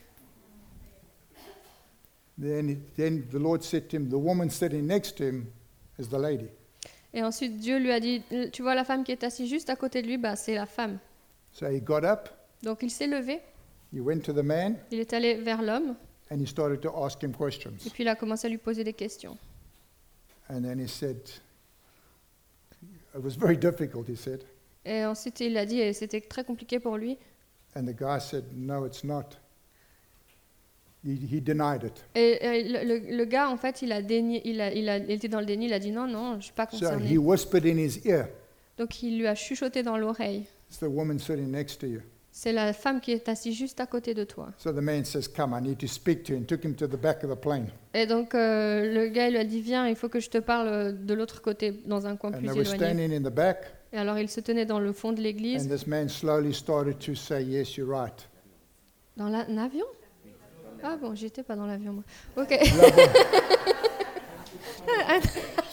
Then, he- then the Lord said to him, the woman sitting next to him is the lady. Et ensuite Dieu lui a dit, tu vois la femme qui est assise juste à côté de lui, bah, c'est la femme. So he got up, Donc il s'est levé, he went to the man, il est allé vers l'homme and he started to ask him questions. et puis il a commencé à lui poser des questions. And then he said, it was very difficult, he said. Et ensuite il a dit, et c'était très compliqué pour lui, And the guy said, no, it's not. He, he denied it. et, et le, le- le gars en fait il a dénié, il, a, il, a, il était dans le déni, il a dit non, non, je ne suis pas So he concerné. whispered in his ear, Donc il lui a chuchoté dans l'oreille, it's the woman sitting next to you. c'est la femme qui est assise juste à côté de toi. So the man says, come, I need to speak to you, and took him to the back of the plane. Et donc euh, le gars il lui a dit viens, il faut que je te parle de l'autre côté, dans un coin And plus they were éloigné. standing in the back, Et alors il se tenait dans le fond de and l'église, this man slowly started to say, yes, you're right. dans la- un avion. Ah bon, j'étais pas dans l'avion moi. Ok.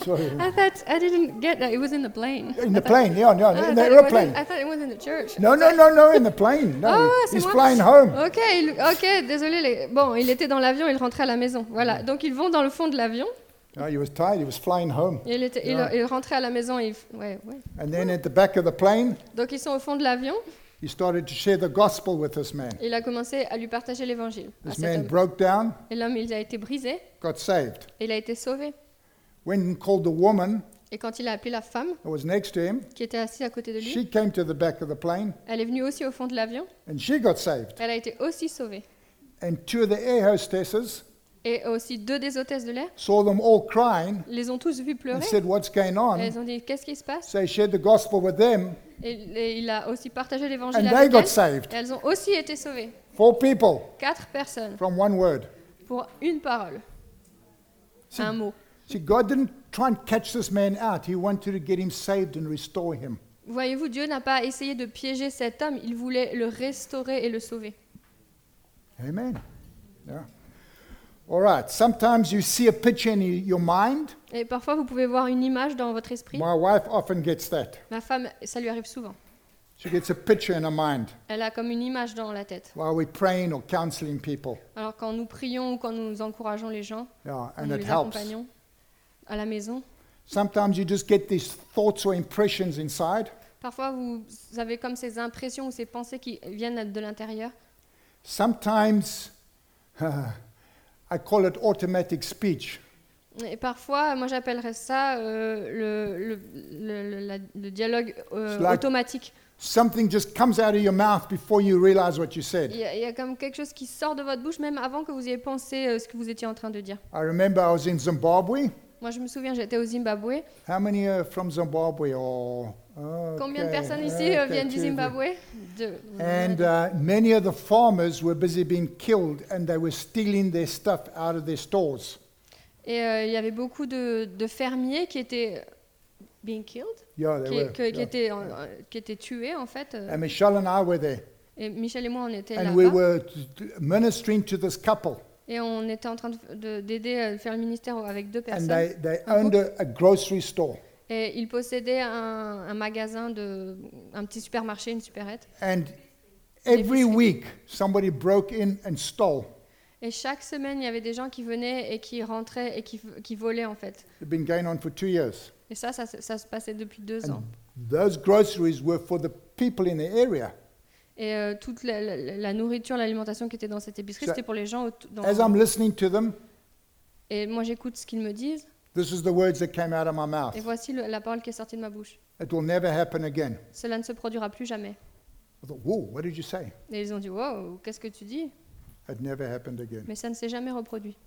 Sorry. I thought I didn't get that it was in the plane. In the plane, yeah, no, Ah, I in thought the it was in- airplane. I thought it was in the church. No, no, no, no, in the plane. No, Ah, c'est he's moi. flying home. Ok, il- ok, désolé. les- Bon, il était dans l'avion, il rentrait à la maison. Voilà, donc ils vont dans le fond de l'avion. No, he was tired. He was flying home. Et il, était, il- Yeah. il rentrait à la maison. Et il- ouais, ouais. And then at the back of the plane, Donc ils sont au fond de l'avion. he started to share the gospel with this man. Il a commencé à lui partager l'évangile. à This cet man homme. broke down, Et l'homme, il a été brisé. got saved. Et il a été sauvé. When he called the woman Et quand il a appelé la femme who was next to him, qui était assise à côté de lui, she came to the back of the plane elle est venue aussi au fond de l'avion. and she got saved. Elle a été aussi sauvée. And two of the air hostesses Et aussi deux des hôtesses de l'air saw them all crying les ont tous vus and pleurer. said, "What's going Et on?" elles ont dit, qu'est-ce qui se passe? So he shared the gospel with them, Et, et il a aussi partagé l'évangile and they avec got elles. saved. Et elles ont aussi été sauvées. Four people Quatre personnes from one word. pour une parole. See, Un mot. see, God didn't try and catch this man out. He wanted to get him saved and restore him. Voyez-vous, Dieu n'a pas essayé de piéger cet homme, il voulait le restaurer et le sauver. Amen. Yeah. All right. Sometimes you see a picture in y- your mind. Et parfois, vous pouvez voir une image dans votre esprit. My wife often gets that. Ma femme, ça lui arrive souvent. She gets a picture in her mind Elle a comme une image dans la tête. while we're praying or counseling people. Alors quand nous prions ou quand nous encourageons les gens, Yeah, quand and nous it les helps. accompagnons à la maison, Sometimes you just get these thoughts or impressions inside. parfois vous avez comme ces impressions ou ces pensées qui viennent de l'intérieur. Sometimes I call it automatic speech. Et parfois, moi j'appellerais ça euh, le, le, le, le- la- le dialogue euh, It's like- automatique. Something just comes out of your mouth before you realize what you said. Il y, a, il y a comme quelque chose qui sort de votre bouche même avant que vous ayez pensé euh, ce que vous étiez en train de dire. I remember I was in Zimbabwe. Moi je me souviens, j'étais au Zimbabwe. How many are from Zimbabwe? Or Combien de okay, personnes ici euh, okay, viennent du two. Zimbabwe? Deux. And uh, many of the farmers were busy being killed, and they were stealing their stuff out of their stores. Et euh, il y avait beaucoup de, de fermiers qui étaient being killed, Yeah, they qui, were. que- qui yeah. étaient, en- en- qui étaient tués en fait. euh. And Michelle and I were there, Et Michel et moi, on était and we là-bas. were t- t- ministering to this couple, Et on était en train de- de- d'aider à faire le ministère avec deux and personnes. they, they Un owned a, a grocery store. Et ils possédaient un, un magasin, de, un petit supermarché, une supérette. And every L'épicerie. week, somebody broke in and stole. Et chaque semaine, il y avait des gens qui venaient et qui rentraient et qui, qui volaient en fait. It's been going on for two years. Et ça, ça, se- ça se passait depuis deux ans. And those groceries were for the people in the area. Et euh, toute la, la- la nourriture, l'alimentation qui était dans cette épicerie, So, c'était pour les gens. Au- dans- As I'm listening to them, Et moi, j'écoute ce qu'ils me disent. this is the words that came out of my mouth. Et voici le- la parole qui est sortie de ma bouche. It will never happen again. Cela ne se produira plus jamais. I thought, whoa, what did you say? Et ils ont dit, wow, qu'est-ce que tu dis? It never happened again. Mais ça ne s'est jamais reproduit.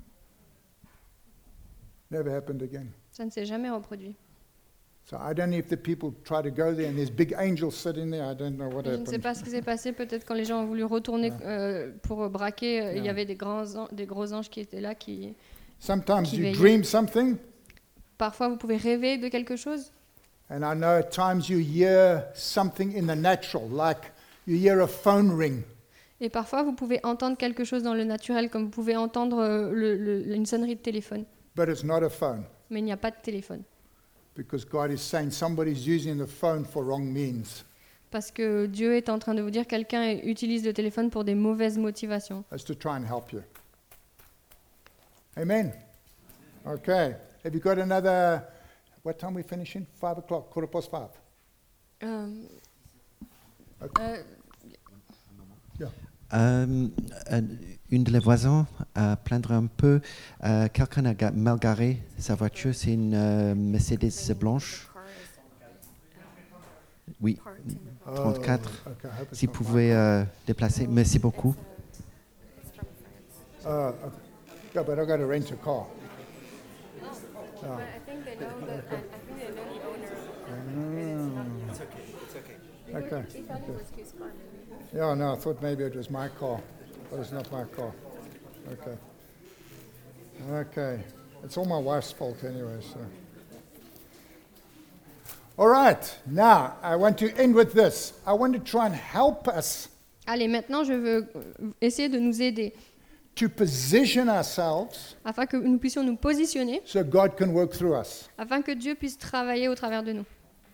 Never happened again. Ça ne s'est jamais reproduit. So I don't know if the people try to go there and there's big angels sitting there. I don't know what Je ne sais happened. pas ce qui s'est passé. Peut-être quand les gens ont voulu retourner euh, pour braquer, euh, il y Yeah. avait des, grands an- des gros anges qui étaient là. Qui... Sometimes Qui you veillait. dream something, Parfois, vous pouvez rêver de quelque chose. and I know at times you hear something in the natural, like you hear a phone ring. Et parfois, vous pouvez entendre quelque chose dans le naturel, comme vous pouvez entendre euh, le- le- une sonnerie de téléphone. But it's not a phone, Mais il n'y a pas de téléphone. because God is saying somebody's using the phone for wrong means. Parce que Dieu est en train de vous dire quelqu'un utilise le téléphone pour des mauvaises motivations. That's to try and help you. Amen. Okay. Have you got another? What time we finishing? Five o'clock, quarter past five. Euh, Ok. euh, Euh, euh, une de les voisins a plaindre un peu. Euh, Quelqu'un a ga- mal garé sa voiture. C'est une euh, Mercedes blanche. Oui, trente-quatre. Oh, okay, I hope it's Si not vous pouvez euh, déplacer. Merci beaucoup. mine. Uh, okay. Yeah, but I got to rent a car. Okay. okay. Yeah, no, I thought maybe it was my car, but it's not my car. Okay. Okay. It's all my wife's fault anyway, so. All right. Now, I want to end with this. I want to try and help us Allez, maintenant, je veux essayer de nous aider to position ourselves afin que nous puissions nous positionner, so God can work through us. afin que Dieu puisse travailler au travers de nous.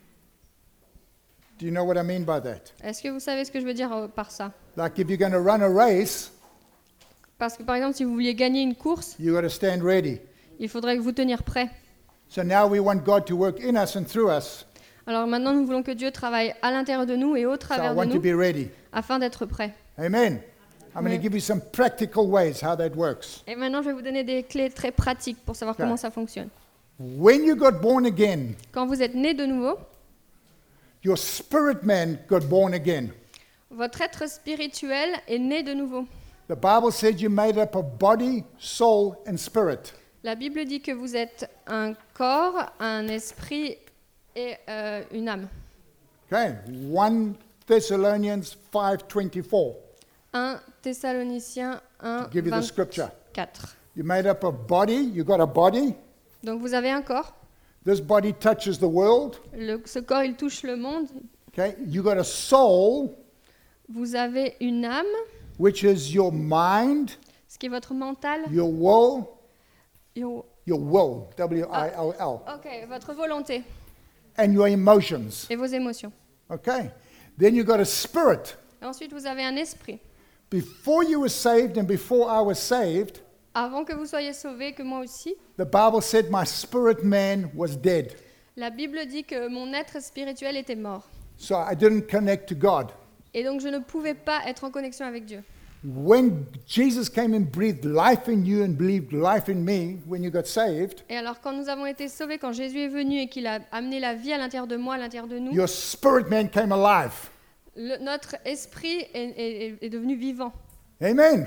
Do you know what I mean by that? Est-ce que vous savez ce que je veux dire euh, par ça? Like if you're going to run a race, Parce que par exemple, si vous vouliez gagner une course, you got to stand ready. il faudrait vous tenir prêt. So now we want God to work in us and through us. Alors maintenant, nous voulons que Dieu travaille à l'intérieur de nous et au So I travers de want to nous, be ready. afin d'être prêt. Amen. I'm going Ouais. to give you some practical ways how that works. Et maintenant, je vais vous donner des clés très pratiques pour savoir Okay. comment ça fonctionne. When you got born again, Quand vous êtes né de nouveau, your spirit man got born again. votre être spirituel est né de nouveau. The Bible said you made up of body, soul, and spirit. La Bible dit que vous êtes un corps, un esprit et euh, une âme. Okay. First Thessalonians five twenty-four. un Thessaloniciens un, Give you the scripture. vingt-quatre. You made up of body, you got a body. Donc vous avez un corps. This body touches the world. Le- ce corps, il touche le monde. Okay. You got a soul, Vous avez une âme, which is your mind, ce qui est votre mental. your will, Yo- your will, W I L L, Ok, votre volonté and your emotions. et vos émotions. Okay. Then you got a spirit. Et ensuite, vous avez un esprit. Before you were saved and before I was saved, Avant que vous soyez sauvés, que moi aussi, the Bible said my spirit man was dead. la Bible dit que mon être spirituel était mort. So I didn't connect to God. Et donc je ne pouvais pas être en connexion avec Dieu. When Jesus came and breathed life in you and breathed life in me when you got saved, Et alors quand nous avons été sauvés, quand Jésus est venu et qu'il a amené la vie à l'intérieur de moi, à l'intérieur de nous, your spirit man came alive. le- notre esprit est, est- est devenu vivant. Amen.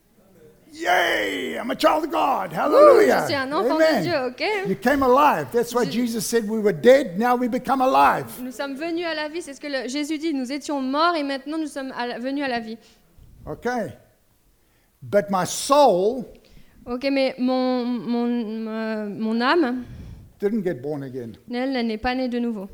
Yay! I'm a child of God. Ouh, Hallelujah. je suis un enfant Amen. de Dieu, ok? You came alive. That's why Je- Jesus said we were dead. Now we become alive. Nous sommes venus à la vie, c'est ce que le- Jésus dit. Nous étions morts et maintenant nous sommes à la- venus à la vie. Okay. But my soul Ok, mais mon, mon, euh, mon âme, didn't get born again. elle, elle n'est pas née de nouveau.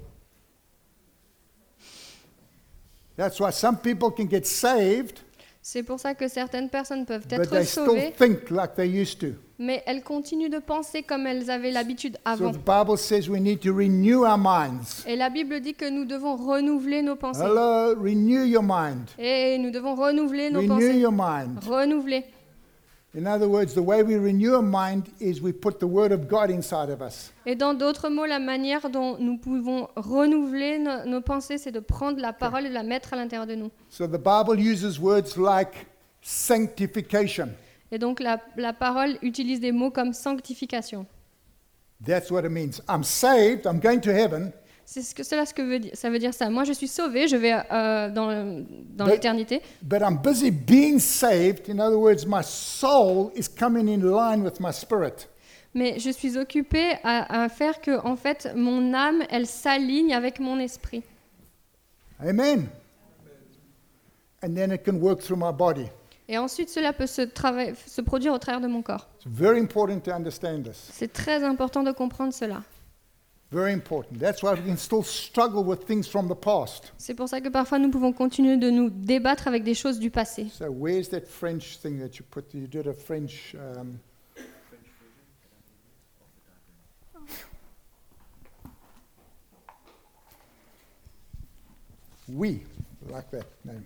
That's why some people can get saved, C'est pour ça que certaines personnes peuvent but être they still sauvées, think like they used to. mais elles continuent de penser comme elles avaient l'habitude So avant. the Bible says we need to renew our minds. Et la Bible dit que nous devons renouveler nos pensées. Hello, renew your mind. Et nous devons renouveler nos Renew pensées. your mind. Renouveler. In other words, the way we renew our mind is we put the Word of God inside of us. Et dans d'autres mots, la manière dont nous pouvons renouveler no- nos pensées, c'est de prendre la parole et de la mettre à l'intérieur de nous. So the Bible uses words like sanctification. Et donc la, la parole utilise des mots comme sanctification. That's what it means. I'm saved, I'm going to heaven, C'est ce que cela ce que veut dire, ça veut dire ça. Moi, je suis sauvé, je vais euh, dans, dans Mais- l'éternité, but I'm busy being saved. In other words, my soul is coming in line with my spirit. mais je suis occupée à, à faire que, en fait, mon âme, elle s'aligne avec mon esprit. Amen. And then it can work through my body. Et ensuite, cela peut se, trava- se produire au travers de mon corps. It's very important to understand this. C'est très important de comprendre cela. Very important. That's why we can still struggle with things from the past. C'est pour ça que parfois nous pouvons continuer de nous débattre avec des choses du passé. So where's that French thing that you put? You did a French. Um, oui, like that name.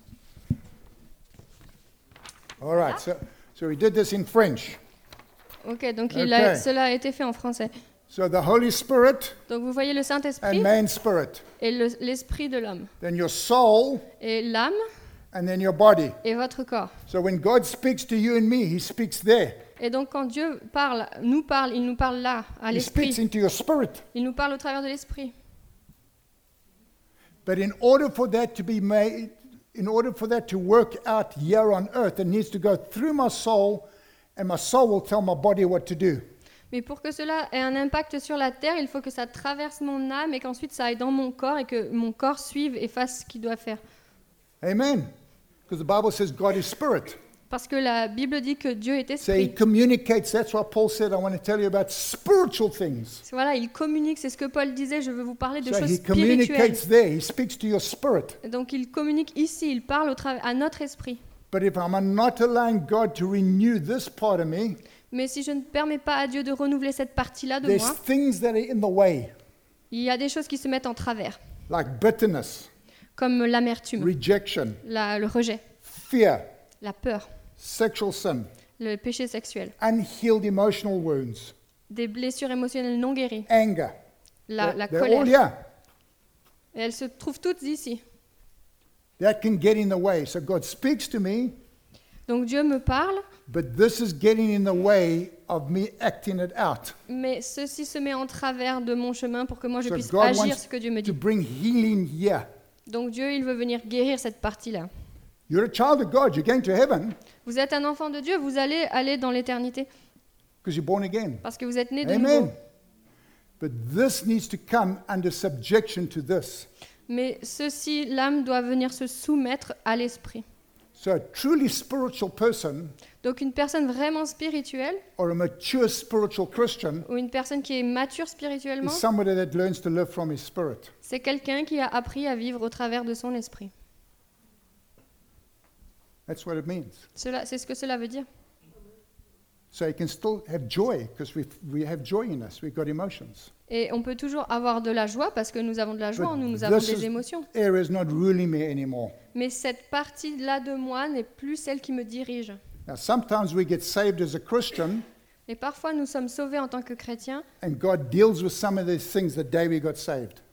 All right. So, so we did this in French. Ok, donc il a- Ok. cela a été fait en français. So the Holy Spirit Donc vous voyez le and Saint-Esprit man's spirit, et le- l'esprit de l'homme. then your soul, Et l'âme and then your body. et votre corps. So when God speaks to you and me, He speaks there. Et donc quand Dieu parle, nous parle, il nous parle là, à He speaks l'esprit. into your spirit. Il nous parle au travers de l'esprit. But in order for that to be made, in order for that to work out here on earth, it needs to go through my soul, and my soul will tell my body what to do. Mais pour que cela ait un impact sur la terre, il faut que ça traverse mon âme et qu'ensuite ça aille dans mon corps et que mon corps suive et fasse ce qu'il doit faire. Amen. Because the Bible says God is spirit. Parce que la Bible dit que Dieu est So He esprit. communicates. That's why Paul said, I want to tell you about spiritual things. Voilà, il communique, c'est ce que Paul disait, je veux vous parler de So choses He spirituelles. communicates there. He speaks to your spirit. Et donc il communique ici, il parle au travers, à notre esprit. But if I'm not allowing God to renew this part of me, Mais si je ne permets pas à Dieu de renouveler cette partie-là de there's moi, things that are in the way, il y a des choses qui se mettent en travers, like bitterness, comme l'amertume, rejection, la- le rejet, fear, la peur, sexual sin, le péché sexuel, unhealed emotional wounds, des blessures émotionnelles non guéries, anger. la, la They're all colère. here. Et elles se trouvent toutes ici. That can get in the way. So God speaks to me, Donc Dieu me parle, but this is getting in the way of me acting it out. mais ceci se met en travers de mon chemin pour que moi je So puisse God agir wants ce que Dieu me to dit. bring healing here. Donc Dieu, il veut venir guérir cette partie-là. You're a child of God. You're going to heaven Vous êtes un enfant de Dieu, vous allez aller dans l'éternité because you're born again. parce que vous êtes né de Amen. nouveau. But this needs to come under subjection to this. Mais ceci, l'âme doit venir se soumettre à l'esprit. So a truly spiritual person Donc une personne vraiment spirituelle or a mature spiritual Christian ou une personne qui est mature is spirituellement, somebody that learns to live from his spirit. c'est quelqu'un qui a appris à vivre au travers de son esprit. That's what it means. Cela, c'est ce que cela veut dire. So you can still have joy because we we have joy in us. We've got emotions. Et on peut toujours avoir de la joie parce que nous avons de la joie, But nous, nous avons this des is- émotions. Area is not ruling me anymore. Mais cette partie-là de moi n'est plus celle qui me dirige. Now, sometimes we get saved as a Christian, Et parfois, nous sommes sauvés en tant que chrétiens, and God deals with some of these things the day we got saved.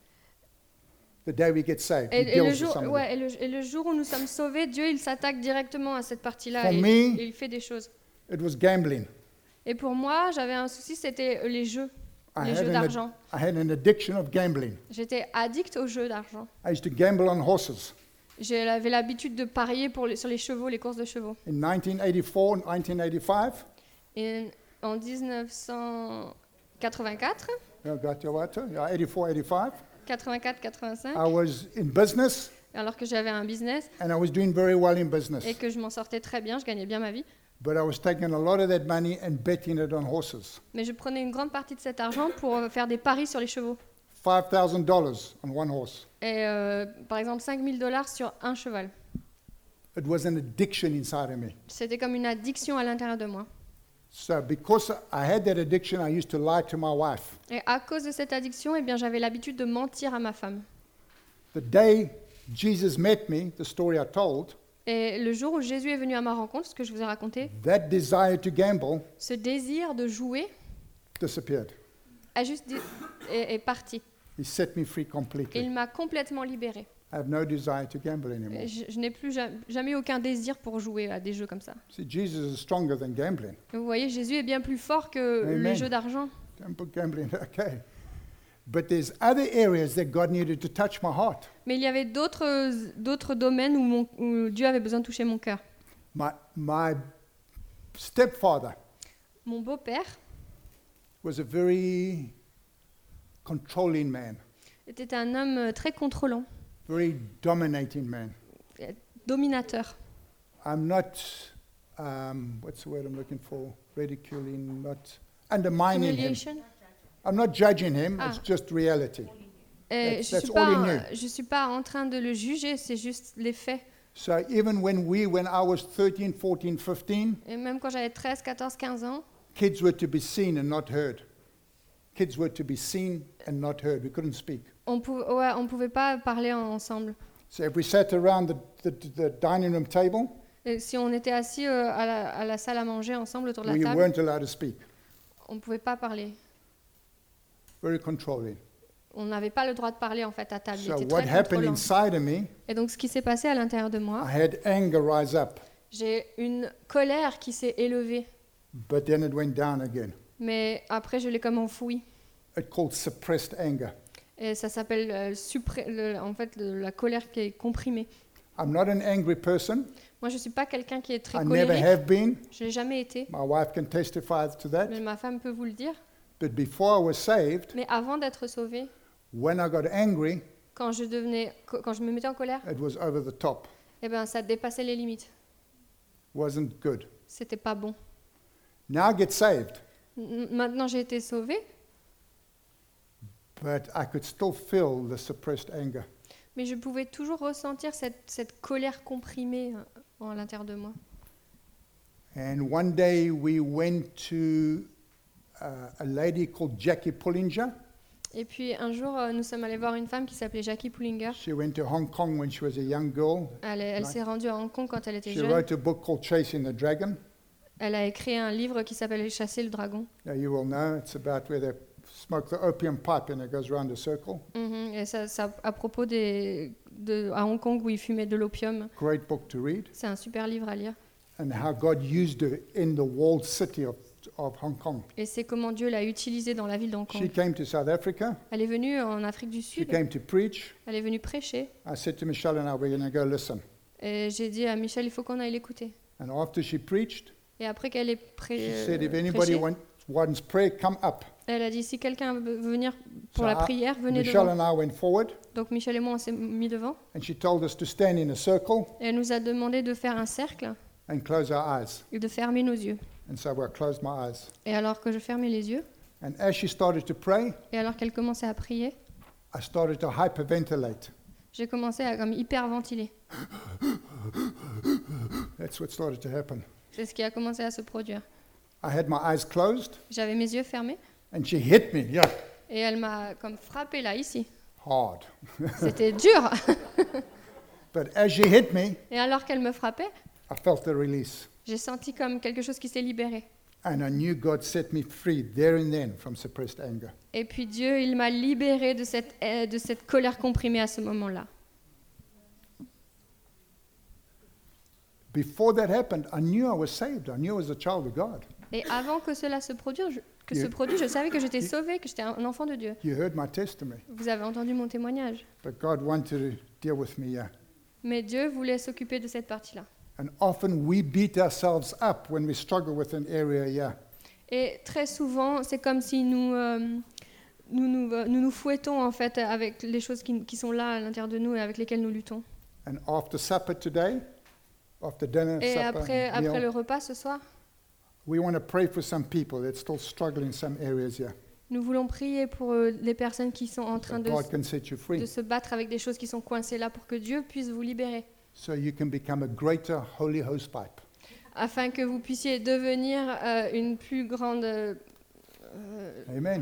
The day we get saved, He et, et le deals with jour, some of them. ouais, et, le, et le jour où nous sommes sauvés, Dieu, il s'attaque directement à cette partie-là For et, me- et il fait des choses. It was gambling. Et pour moi, j'avais un souci, c'était les jeux, I les had, jeux an, d'argent. I had an addiction of gambling. J'étais addict aux jeux d'argent. I used to gamble on horses. J'avais l'habitude de parier pour les- sur les chevaux, les courses de chevaux. In nineteen eighty-four and nineteen eighty-five, Et en dix-neuf cent quatre-vingt-quatre, you got your what? Yeah, eighty-four, eighty-five, quatre-vingt-quatre quatre-vingt-cinq, I was in business alors que j'avais un business and I was doing very well in business. et que je m'en sortais très bien, je gagnais bien ma vie. But I was taking a lot of that money and betting it on horses. Mais je prenais une grande partie de cet argent pour euh, faire des paris sur les chevaux. five thousand dollars on one horse. Et euh, par exemple, cinq mille dollars sur un cheval. It was an addiction inside of me. C'était comme une addiction à l'intérieur de moi. So because I had that addiction, I used to lie to my wife. Et à cause de cette addiction, eh bien, j'avais l'habitude de mentir à ma femme. The day Jesus met me, the story I told, Et le jour où Jésus est venu à ma rencontre, ce que je vous ai raconté, that desire to gamble ce désir de jouer disappeared. a juste di- est, est parti. He set me free Et completely. il m'a complètement libérée. I have no desire to gamble anymore. Et Je, je n'ai plus ja- jamais aucun désir pour jouer à des jeux comme ça. See, Jesus is stronger than gambling. Et vous voyez, Jésus est bien plus fort que Amen. les jeux d'argent. Don't put gambling, okay. But there's other areas that God needed to touch my heart. Mais il y avait d'autres d'autres domaines où, mon- où Dieu avait besoin de toucher mon cœur. My, my stepfather Mon beau-père was a very controlling man, était un homme euh, très contrôlant, very dominating man. euh, dominateur. I'm not, um, what's the word I'm looking for? Ridiculing, not undermining him. Humiliation. I'm not judging him, it's Ah. just reality. Et That's- je that's suis pas, all he en- knew. je suis pas en train de le juger, c'est juste les faits. So even when we, when I was thirteen, fourteen, fifteen, Et même quand j'avais treize, quatorze, quinze ans, kids were to be seen and not heard. Kids were to be seen and not heard. We couldn't speak. on pou- ouais, on pouvait pas parler en- ensemble. So if we sat around the, the, the dining room table, Et si on était assis euh, à, la, à la salle à manger ensemble autour de la we table, weren't allowed to speak. on pouvait pas parler. Very controlling. On n'avait pas le droit de parler en fait à table. Il So était what très happened contrôlant. inside of me, Et donc ce qui s'est passé à l'intérieur de moi, I had anger rise up, j'ai une colère qui s'est élevée, but then it went down again. mais après je l'ai comme enfouie. It's called suppressed anger. Et ça s'appelle euh, suppré- le- en fait le- la colère qui est comprimée. I'm not an angry person. Moi je suis pas quelqu'un qui est très I never colérique. have been. Je l'ai jamais été, My wife can testify to that. mais ma femme peut vous le dire. But before I was saved, Mais avant d'être sauvée, when I got angry, quand je devenais, quand je me mettais en colère, it was over the top. eh ben ça dépassait les limites. Wasn't good. C'était pas bon. Now I get saved, M- Maintenant j'ai été sauvée, but I could still feel the suppressed anger. mais je pouvais toujours ressentir cette, cette colère comprimée. en l'intérieur de moi. And one day we went to uh, a lady called Jackie Pullinger. Et puis un jour, euh, nous sommes allés voir une femme qui s'appelait Jackie Pullinger. She went to Hong Kong when she was a young girl. Elle, est- elle Right. s'est rendue à Hong Kong quand elle était She jeune. wrote a book called Chasing the Dragon. Elle a écrit un livre qui s'appelle Chasser le dragon. Now you will know it's about where they smoke the opium pipe and it goes round a circle. Mhm. Et ça, ça à propos des, de, à Hong Kong où ils fumaient de l'opium. Great book to read. C'est un super livre à lire. And how God used her in the walled city of, of Hong Kong. Et c'est comment Dieu l'a utilisé dans la ville d'Hong She Kong. came to South Africa. Elle est venue en Afrique du She Sud. came to preach. Elle est venue prêcher. I said to Michelle and I, we're going to go listen. Et j'ai dit à Michel, il faut qu'on aille l'écouter. And after she preached, Et après qu'elle ait pré- she said, if euh, anybody prêché, want, wants prayer, come up. elle a dit, si quelqu'un veut venir pour So la I- prière, venez Michelle devant. and I went forward, Donc Michel et moi, on s'est mis devant. and she told us to stand in a circle Et elle nous a demandé de faire un cercle and close our eyes. et de fermer nos yeux. And so I closed my eyes. Et alors que je fermais les yeux, And as she started to pray, et alors qu'elle commençait à prier, I started to hyperventilate. j'ai commencé à comme hyperventiler. That's what started to happen. C'est ce qui a commencé à se produire. I had my eyes closed, J'avais mes yeux fermés and she hit me, yeah, et elle m'a comme frappé là, ici. hard. C'était dur. But as she hit me, Et alors qu'elle me frappait, I felt the release. j'ai senti comme quelque chose qui s'est libéré. And I knew God set me free there and then from suppressed anger. Et puis Dieu, il m'a libéré de cette, euh, de cette colère comprimée à ce moment-là. Before that happened, I knew I was saved. I knew I was a child of God. Et avant que cela se produise, je, que You- se produise, je savais que j'étais sauvée, que j'étais un enfant de Dieu. You heard my testimony. Vous avez entendu mon témoignage. But God wanted to deal with me, yeah. Mais Dieu voulait s'occuper de cette partie-là. And often we beat ourselves up when we struggle with an area, yeah. Et très souvent, c'est comme si nous, euh, nous, nous, euh, nous nous fouettons en fait avec les choses qui, qui sont là à l'intérieur de nous et avec lesquelles nous luttons. And after supper today, after dinner, Et supper, après, après meal, le repas ce soir, we want to pray for some people that still struggle in some areas, yeah. nous voulons prier pour euh, les personnes qui sont en train So de, God can set you de free. se battre avec des choses qui sont coincées là pour que Dieu puisse vous libérer, So you can become a greater holy host pipe. afin que vous puissiez devenir euh, une plus grande... euh, euh, Amen.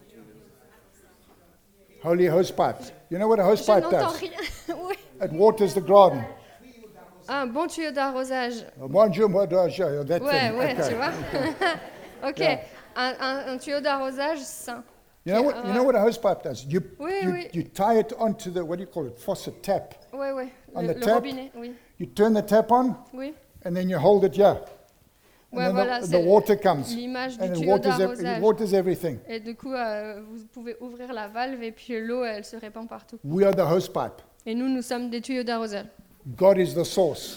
Holy host pipe. You know what a host je pipe n'entends does? rien. Oui. It waters the garden. Un bon tuyau d'arrosage. Bonjour, moi, dois je- that Ouais, thing. ouais, Okay. tu vois. Ok, Yeah. un, un- un tuyau d'arrosage sain. You know what? You know what a hose pipe does? You, Oui, you, oui. you tie it onto the, what do you call it, faucet tap. Ouais, ouais. On Le, the le tap? robinet, oui. You turn the tap on, Oui. and then you hold it here. And Ouais, then voilà, the, the c'est water comes, l'image du and it tuyau waters, ev- it d'arrosage. waters everything. Et du coup, euh, vous pouvez ouvrir la valve et puis l'eau, elle se répand partout. We are the hose pipe. Et nous, nous sommes des tuyaux d'arrosage. God is the source,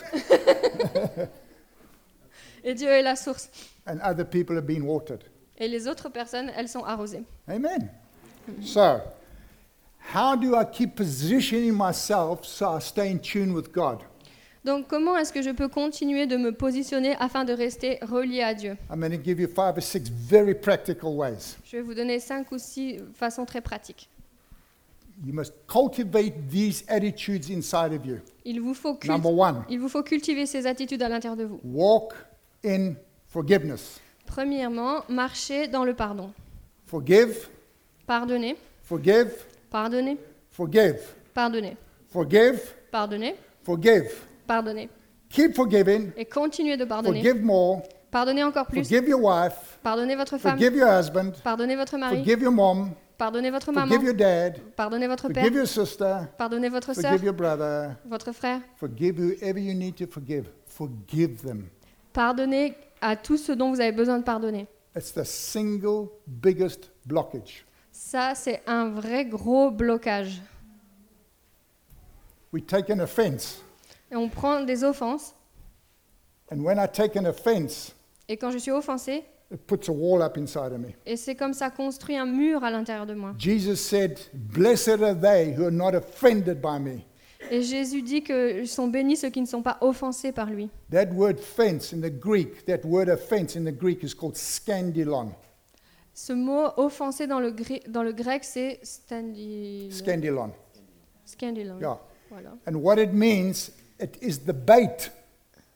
Et Dieu est la source. and other people are being watered. Et les autres personnes, elles sont arrosées. Amen. So, how do I keep positioning myself so I stay in tune with God? Donc, comment est-ce que je peux continuer de me positionner afin de rester relié à Dieu? I'm going to give you five or six very practical ways. Je vais vous donner cinq ou six façons très pratiques. You must cultivate these attitudes inside of you. Il vous faut, cult- Number one, Il vous faut cultiver ces attitudes à l'intérieur de vous. walk in forgiveness. Premièrement, marcher dans le pardon. Forgive, Pardonner, forgive, pardonner, forgive, pardonner, forgive, pardonner, forgive. pardonner. Keep forgiving, Et continuez de pardonner. forgive more, Pardonnez encore plus. forgive your wife, Pardonnez votre femme. forgive your husband, Pardonnez votre mari. forgive your mom, Pardonnez votre maman. forgive your dad, Pardonnez votre père. forgive your sister, Pardonnez votre sœur. forgive your brother, Votre frère. forgive whoever you need to forgive. Forgive them. Pardonnez à tous ceux dont vous avez besoin de pardonner. It's the single biggest blockage. Ça, c'est un vrai gros blocage. We take an offense, Et on prend des offenses. and when I take an offense, Et quand je suis offensée, it puts a wall up inside of me. et c'est comme ça construit un mur à l'intérieur de moi. Jesus said, "Blessed are they who are not offended by me." Et Jésus dit que sont bénis ceux qui ne sont pas offensés par lui. That word fence in the Greek, that word offense in the Greek is called scandalon. Ce mot offensé dans le, gri- dans le grec, c'est standi- Scandalon. scandalon. Yeah. Voilà. And what it means, it is the bait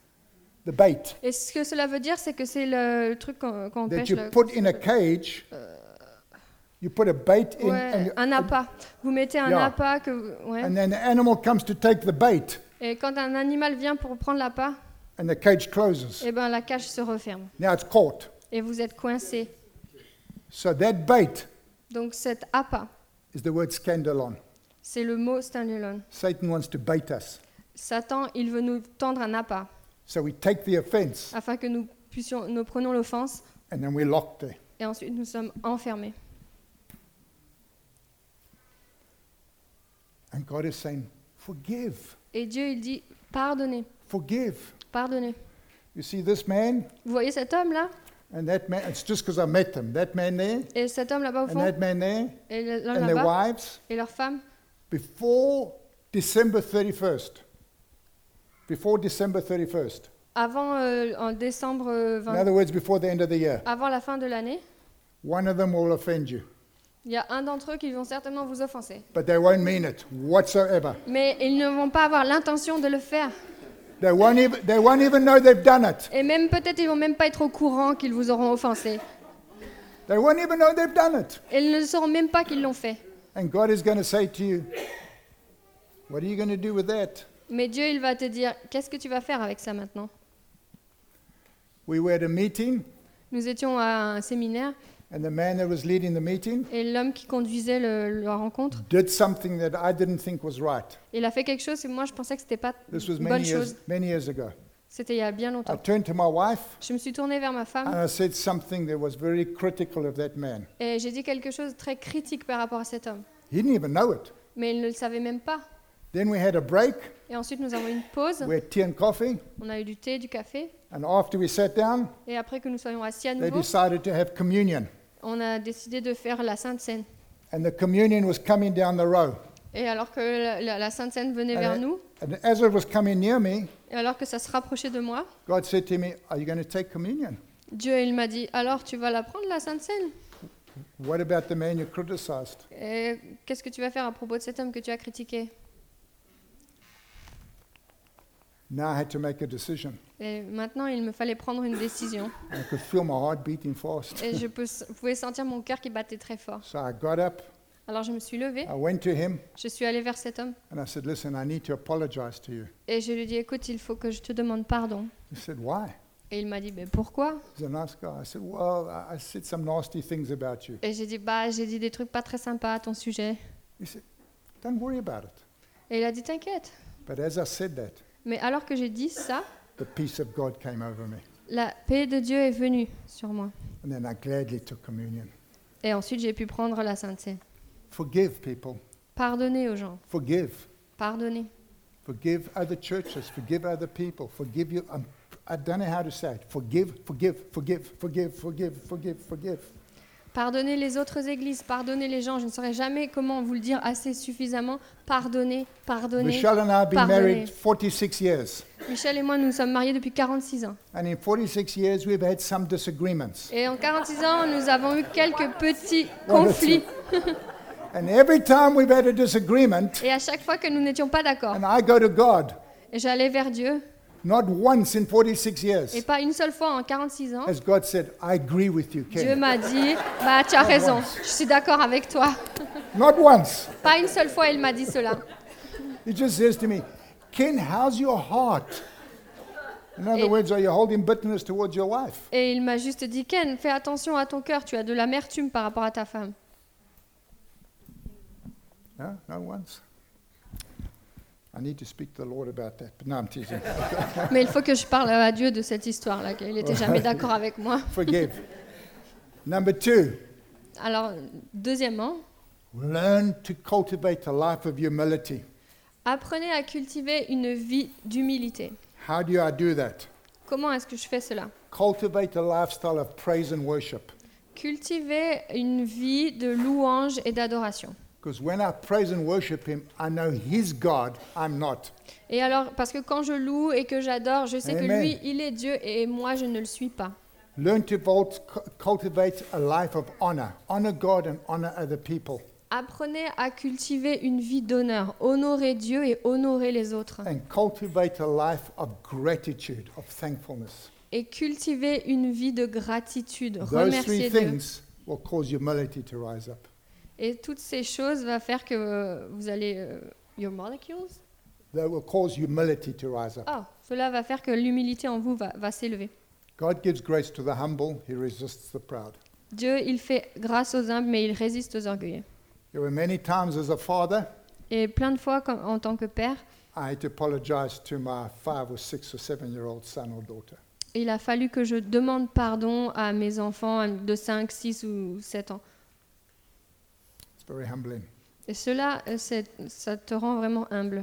the bait Et ce que cela veut dire, c'est que c'est le, le truc qu'on qu'on that pêche. you le- put in a cage. You put a bait in, Ouais, and, you- un appât. Vous mettez un Yeah. appât que, vous- ouais. and then the animal comes to take the bait, Et quand un animal vient pour prendre l'appât, and the cage closes. eh ben la cage se referme Now it's caught. et vous êtes coincé. So that bait Donc cet appât, is the word scandalon. c'est le mot stanulon. Satan wants to bait us. Satan, il veut nous tendre un appât So we take the offense, afin que nous puissions, nous prenions l'offense and then we're locked there. et ensuite nous sommes enfermés. And God is saying, forgive, Et Dieu, il dit, pardonnez, forgive. pardonnez. You see this man Vous voyez cet homme-là and that man, it's just because I met them. That man there et cet homme là-bas au and fond that man there et le- l'homme and their là-bas wives, et leurs femmes, before December thirty-first, before December thirty-first, avant euh, en décembre euh, in vingt, other words, before the end of the year, avant la fin de l'année, one of them will offend you, il y a un d'entre eux qui vont certainement vous offenser. but they won't mean it whatsoever. Mais ils ne vont pas avoir l'intention de le faire. They won't even, they won't even know they've done it. Et même peut-être ils vont même pas être au courant qu'ils vous auront offensé. They won't even know they've done it. Et ils ne sauront même pas qu'ils l'ont fait. And God is going to say to you, what are you going to do with that? Mais Dieu, il va te dire, qu'est-ce que tu vas faire avec ça maintenant? We were at a meeting, Nous étions à un séminaire and the man that was leading the meeting et l'homme qui conduisait le- la rencontre, did something that I didn't think was right. il a fait quelque chose et moi je pensais que c'était pas This was une many bonne years, chose. many years ago. C'était il y a bien I longtemps. turned to my wife Je me suis tournée vers ma femme and I said something that was very critical of that man. et j'ai dit quelque chose de très critique par rapport à cet homme. He didn't even know it. Mais il ne le savait même pas. Then we had a break. Et ensuite nous avons eu une pause, We had tea and coffee. on a eu du thé, du café. And after we sat down, Et après que nous soyons assis à they nouveau, decided to have communion. on a décidé de faire la Sainte Seine. And the communion was coming down the row. Et alors que la, la- la Sainte Seine venait vers And, nous, and as it was coming near me, et alors que ça se rapprochait de moi, God said to me, are you going to take communion? Dieu il m'a dit, alors tu vas la prendre la Sainte Seine? What about the man you criticized? Et qu'est-ce que tu vas faire à propos de cet homme que tu as critiqué? Now I had to make a decision. Et maintenant il me fallait prendre une décision. I could feel my heart beating fast. Et je peux- pouvais sentir mon cœur qui battait très fort. So I got up, Alors je me suis levée, I went to him, je suis allée vers cet homme and I said, listen, I need to apologize to you. et je lui ai dit, écoute, il faut que je te demande pardon. He said, why? Et il m'a dit, mais pourquoi? He's a nice guy. I said, well, I I said some nasty things about you. Et j'ai dit, bah j'ai dit des trucs pas très sympas à ton sujet. He said, don't worry about it. Et il a dit, t'inquiète. But as I said that, Mais alors que j'ai dit ça, the peace of God came over me. la paix de Dieu est venue sur moi. And then I gladly took communion. Et ensuite, j'ai pu prendre la Sainte Seine. Forgive people. Pardonnez aux gens. Forgive. Pardonnez. Forgive other churches. Forgive other people. Forgive you. Um, I don't know how to say it. Forgive, forgive, forgive, forgive, forgive, forgive, forgive. Pardonnez les autres églises. Pardonnez les gens. Je ne saurais jamais comment vous le dire assez suffisamment. Pardonnez, pardonnez. Michelle and I have been Pardonnez. married forty-six years. Michel et moi, nous sommes mariés depuis quarante-six ans. And in forty-six years, we've had some disagreements. Et en quarante-six ans, nous avons eu quelques petits One or conflits. And every time we've had a disagreement, Et à chaque fois que nous n'étions pas d'accord, and I go to God, et j'allais vers Dieu, not once in forty-six et years pas une seule fois en quarante-six ans, has God said, I agree with you, Dieu Ken. m'a dit, bah tu as raison, je suis d'accord avec toi. Not once. Pas une seule fois, il m'a dit cela. He just says to me, Ken, how's your heart? In other Et- words, are you holding bitterness towards your wife? Et il m'a juste dit, Ken, fais attention à ton cœur, tu as de l'amertume par rapport à ta femme. No, not once. I need to speak to the Lord about that. But no, I'm teasing. Mais il faut que je parle à Dieu de cette histoire-là, qu'il n'était jamais d'accord avec moi. Forgive. Number two, Alors, deuxièmement, learn to cultivate a life of humility. apprenez à cultiver une vie d'humilité. How do I do that? Comment est-ce que je fais cela? Cultivate a lifestyle of praise and worship. Cultiver une vie de louange et d'adoration. Because when I praise and worship Him, I know He's God, I'm not. Et alors, parce que quand je loue et que j'adore, je sais que Amen. lui, il est Dieu et moi, je ne le suis pas. Learn to vult- cu- cultivate a life of honor. Honor God and honor other people. Apprenez à cultiver une vie d'honneur, honorer Dieu et honorer les autres. And cultivate a life of gratitude, of thankfulness. Et cultiver une vie de gratitude, Those three remercier Dieu. things will cause humility to rise up. Et toutes ces choses vont faire que euh, vous allez... euh, your molecules? They will cause humility to rise up. Ah, cela va faire que l'humilité en vous va, va s'élever. God gives grace to the humble, he resists the proud. Dieu, il fait grâce aux humbles, mais il résiste aux orgueilleux. There were many times as a father, Et plein de fois, comme- en tant que père, I had to apologize to my five or six or seven year old son or daughter. il a fallu que je demande pardon à mes enfants de cinq, six ou sept ans. It's very humbling. Et cela, euh, c'est- ça te rend vraiment humble.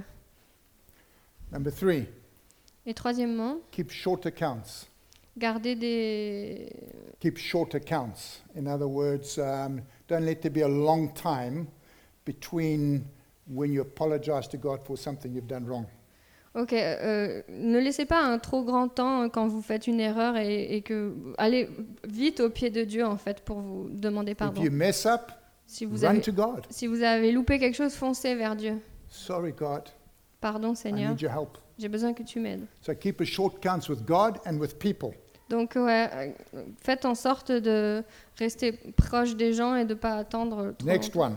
Number three, Et troisièmement, keep short accounts. garder des... Keep short accounts. In other words, um, don't let there be a long time between when you apologize to God for something you've done wrong. Ok, euh, ne laissez pas un trop grand temps quand vous faites une erreur et, et que allez vite au pied de Dieu en fait pour vous demander pardon. If you mess up, Si vous run avez, to God. si vous avez loupé quelque chose, foncez vers Dieu. Sorry, God, Pardon I Seigneur, need your help. j'ai besoin que tu m'aides. So keep a short accounts with God and with people. Donc ouais, euh, faites en sorte de rester proche des gens et de ne pas attendre trop Next longtemps. one,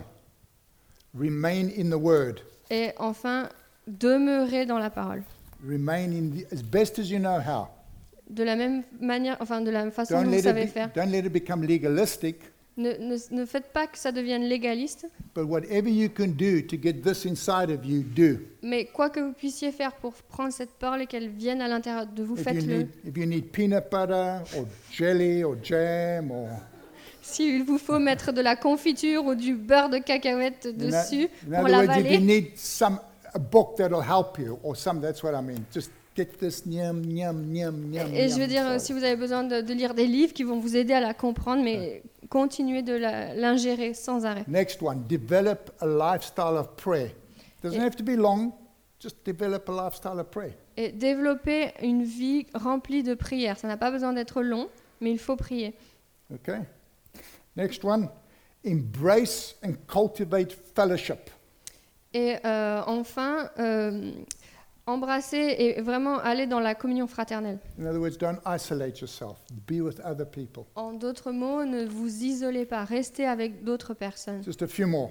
remain in the Word. Et enfin, demeurer dans la parole. Remain in the, as best as you know how. De la même manière, enfin de la façon Don't dont let, vous it savez be- faire. don't let it become legalistic, Ne, ne, ne faites pas que ça devienne légaliste, but whatever you can do to get this inside of you, do. mais quoi que vous puissiez faire pour prendre cette parole et qu'elle vienne à l'intérieur de vous, If you, faites-le. need, if you need peanut butter or jelly or jam or S'il vous faut mettre de la confiture ou du beurre de cacahuète in, o- dessus in pour other words, if you l'avaler, need some a book that'll help you or some, that's what I mean. Just get this nyam nyam nyam nyam. et je veux nyam dire, inside. si vous avez besoin de, de lire des livres qui vont vous aider à la comprendre, mais continuez de la- l'ingérer sans arrêt. Next one, develop a lifestyle of prayer. Doesn't have to be long. Just develop a lifestyle of prayer. Et développer une vie remplie de prières. Ça n'a pas besoin d'être long, mais il faut prier. Okay. Next one, embrace and cultivate fellowship. Et euh, enfin, euh, embrasser et vraiment aller dans la communion fraternelle. In other words, don't isolate yourself. Be with other people. En d'autres mots, ne vous isolez pas, restez avec d'autres personnes. Just a few more.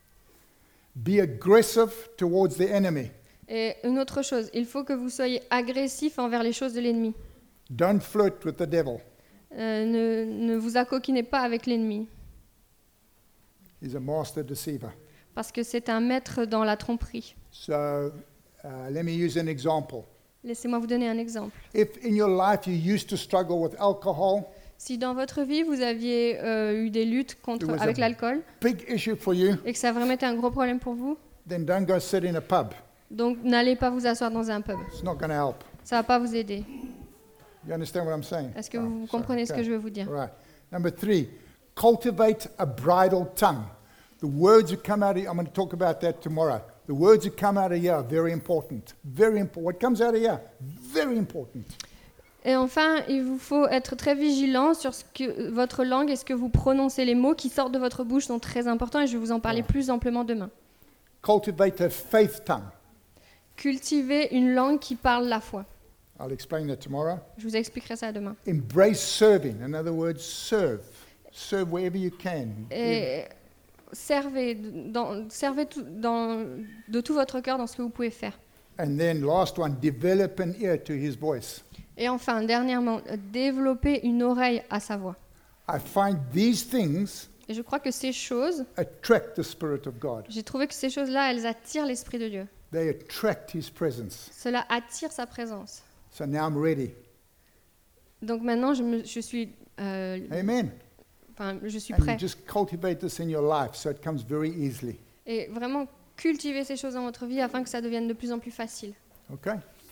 Be aggressive towards the enemy. Et une autre chose, il faut que vous soyez agressif envers les choses de l'ennemi. Don't flirt with the devil. Euh, ne, ne vous accoquinez pas avec l'ennemi, He's a master deceiver. parce que c'est un maître dans la tromperie. So uh, let me use an example. Laissez-moi vous donner un exemple. If in your life you used to struggle with alcohol, Si dans votre vie, vous aviez euh, eu des luttes contre, It was avec a- l'alcool big issue for you, et que ça vraiment été un gros problème pour vous, then don't go sit in a pub. donc n'allez pas vous asseoir dans un pub. It's not going to help. Ça ne va pas vous aider. You understand what I'm saying? Est-ce que Oh, vous sorry. comprenez ce que Okay. je veux vous dire? Right. Number three, cultivate a bridle tongue. The words that come out of, I'm going to talk about that tomorrow. The words that come out of here are very important. Very important. What comes out of here, very important. Et enfin, il vous faut être très vigilant sur ce que votre langue et ce que vous prononcez. Les mots qui sortent de votre bouche sont très importants et je vais vous en parler Ouais. plus amplement demain. Cultivate a faith tongue. Cultivez une langue qui parle la foi. I'll explain that tomorrow. Je vous expliquerai ça demain. Embrace serving. In other words, serve. Serve wherever you can. Et servez, dans, servez tout- dans- de tout votre cœur dans ce que vous pouvez faire. And then last one, develop an ear to his voice. Et enfin, dernièrement, développez une oreille à sa voix. I find these things Et je crois que ces choses, attract the Spirit of God. j'ai trouvé que ces choses-là, elles attirent l'Esprit de Dieu. They attract his presence. Cela attire sa présence. So now I'm ready. Donc maintenant, je, me- je suis, euh, Amen. enfin, je suis And prêt. you just cultivate this in your life so it comes very easily. Et vraiment cultiver ces choses dans votre vie afin que ça devienne de plus en plus facile. Okay?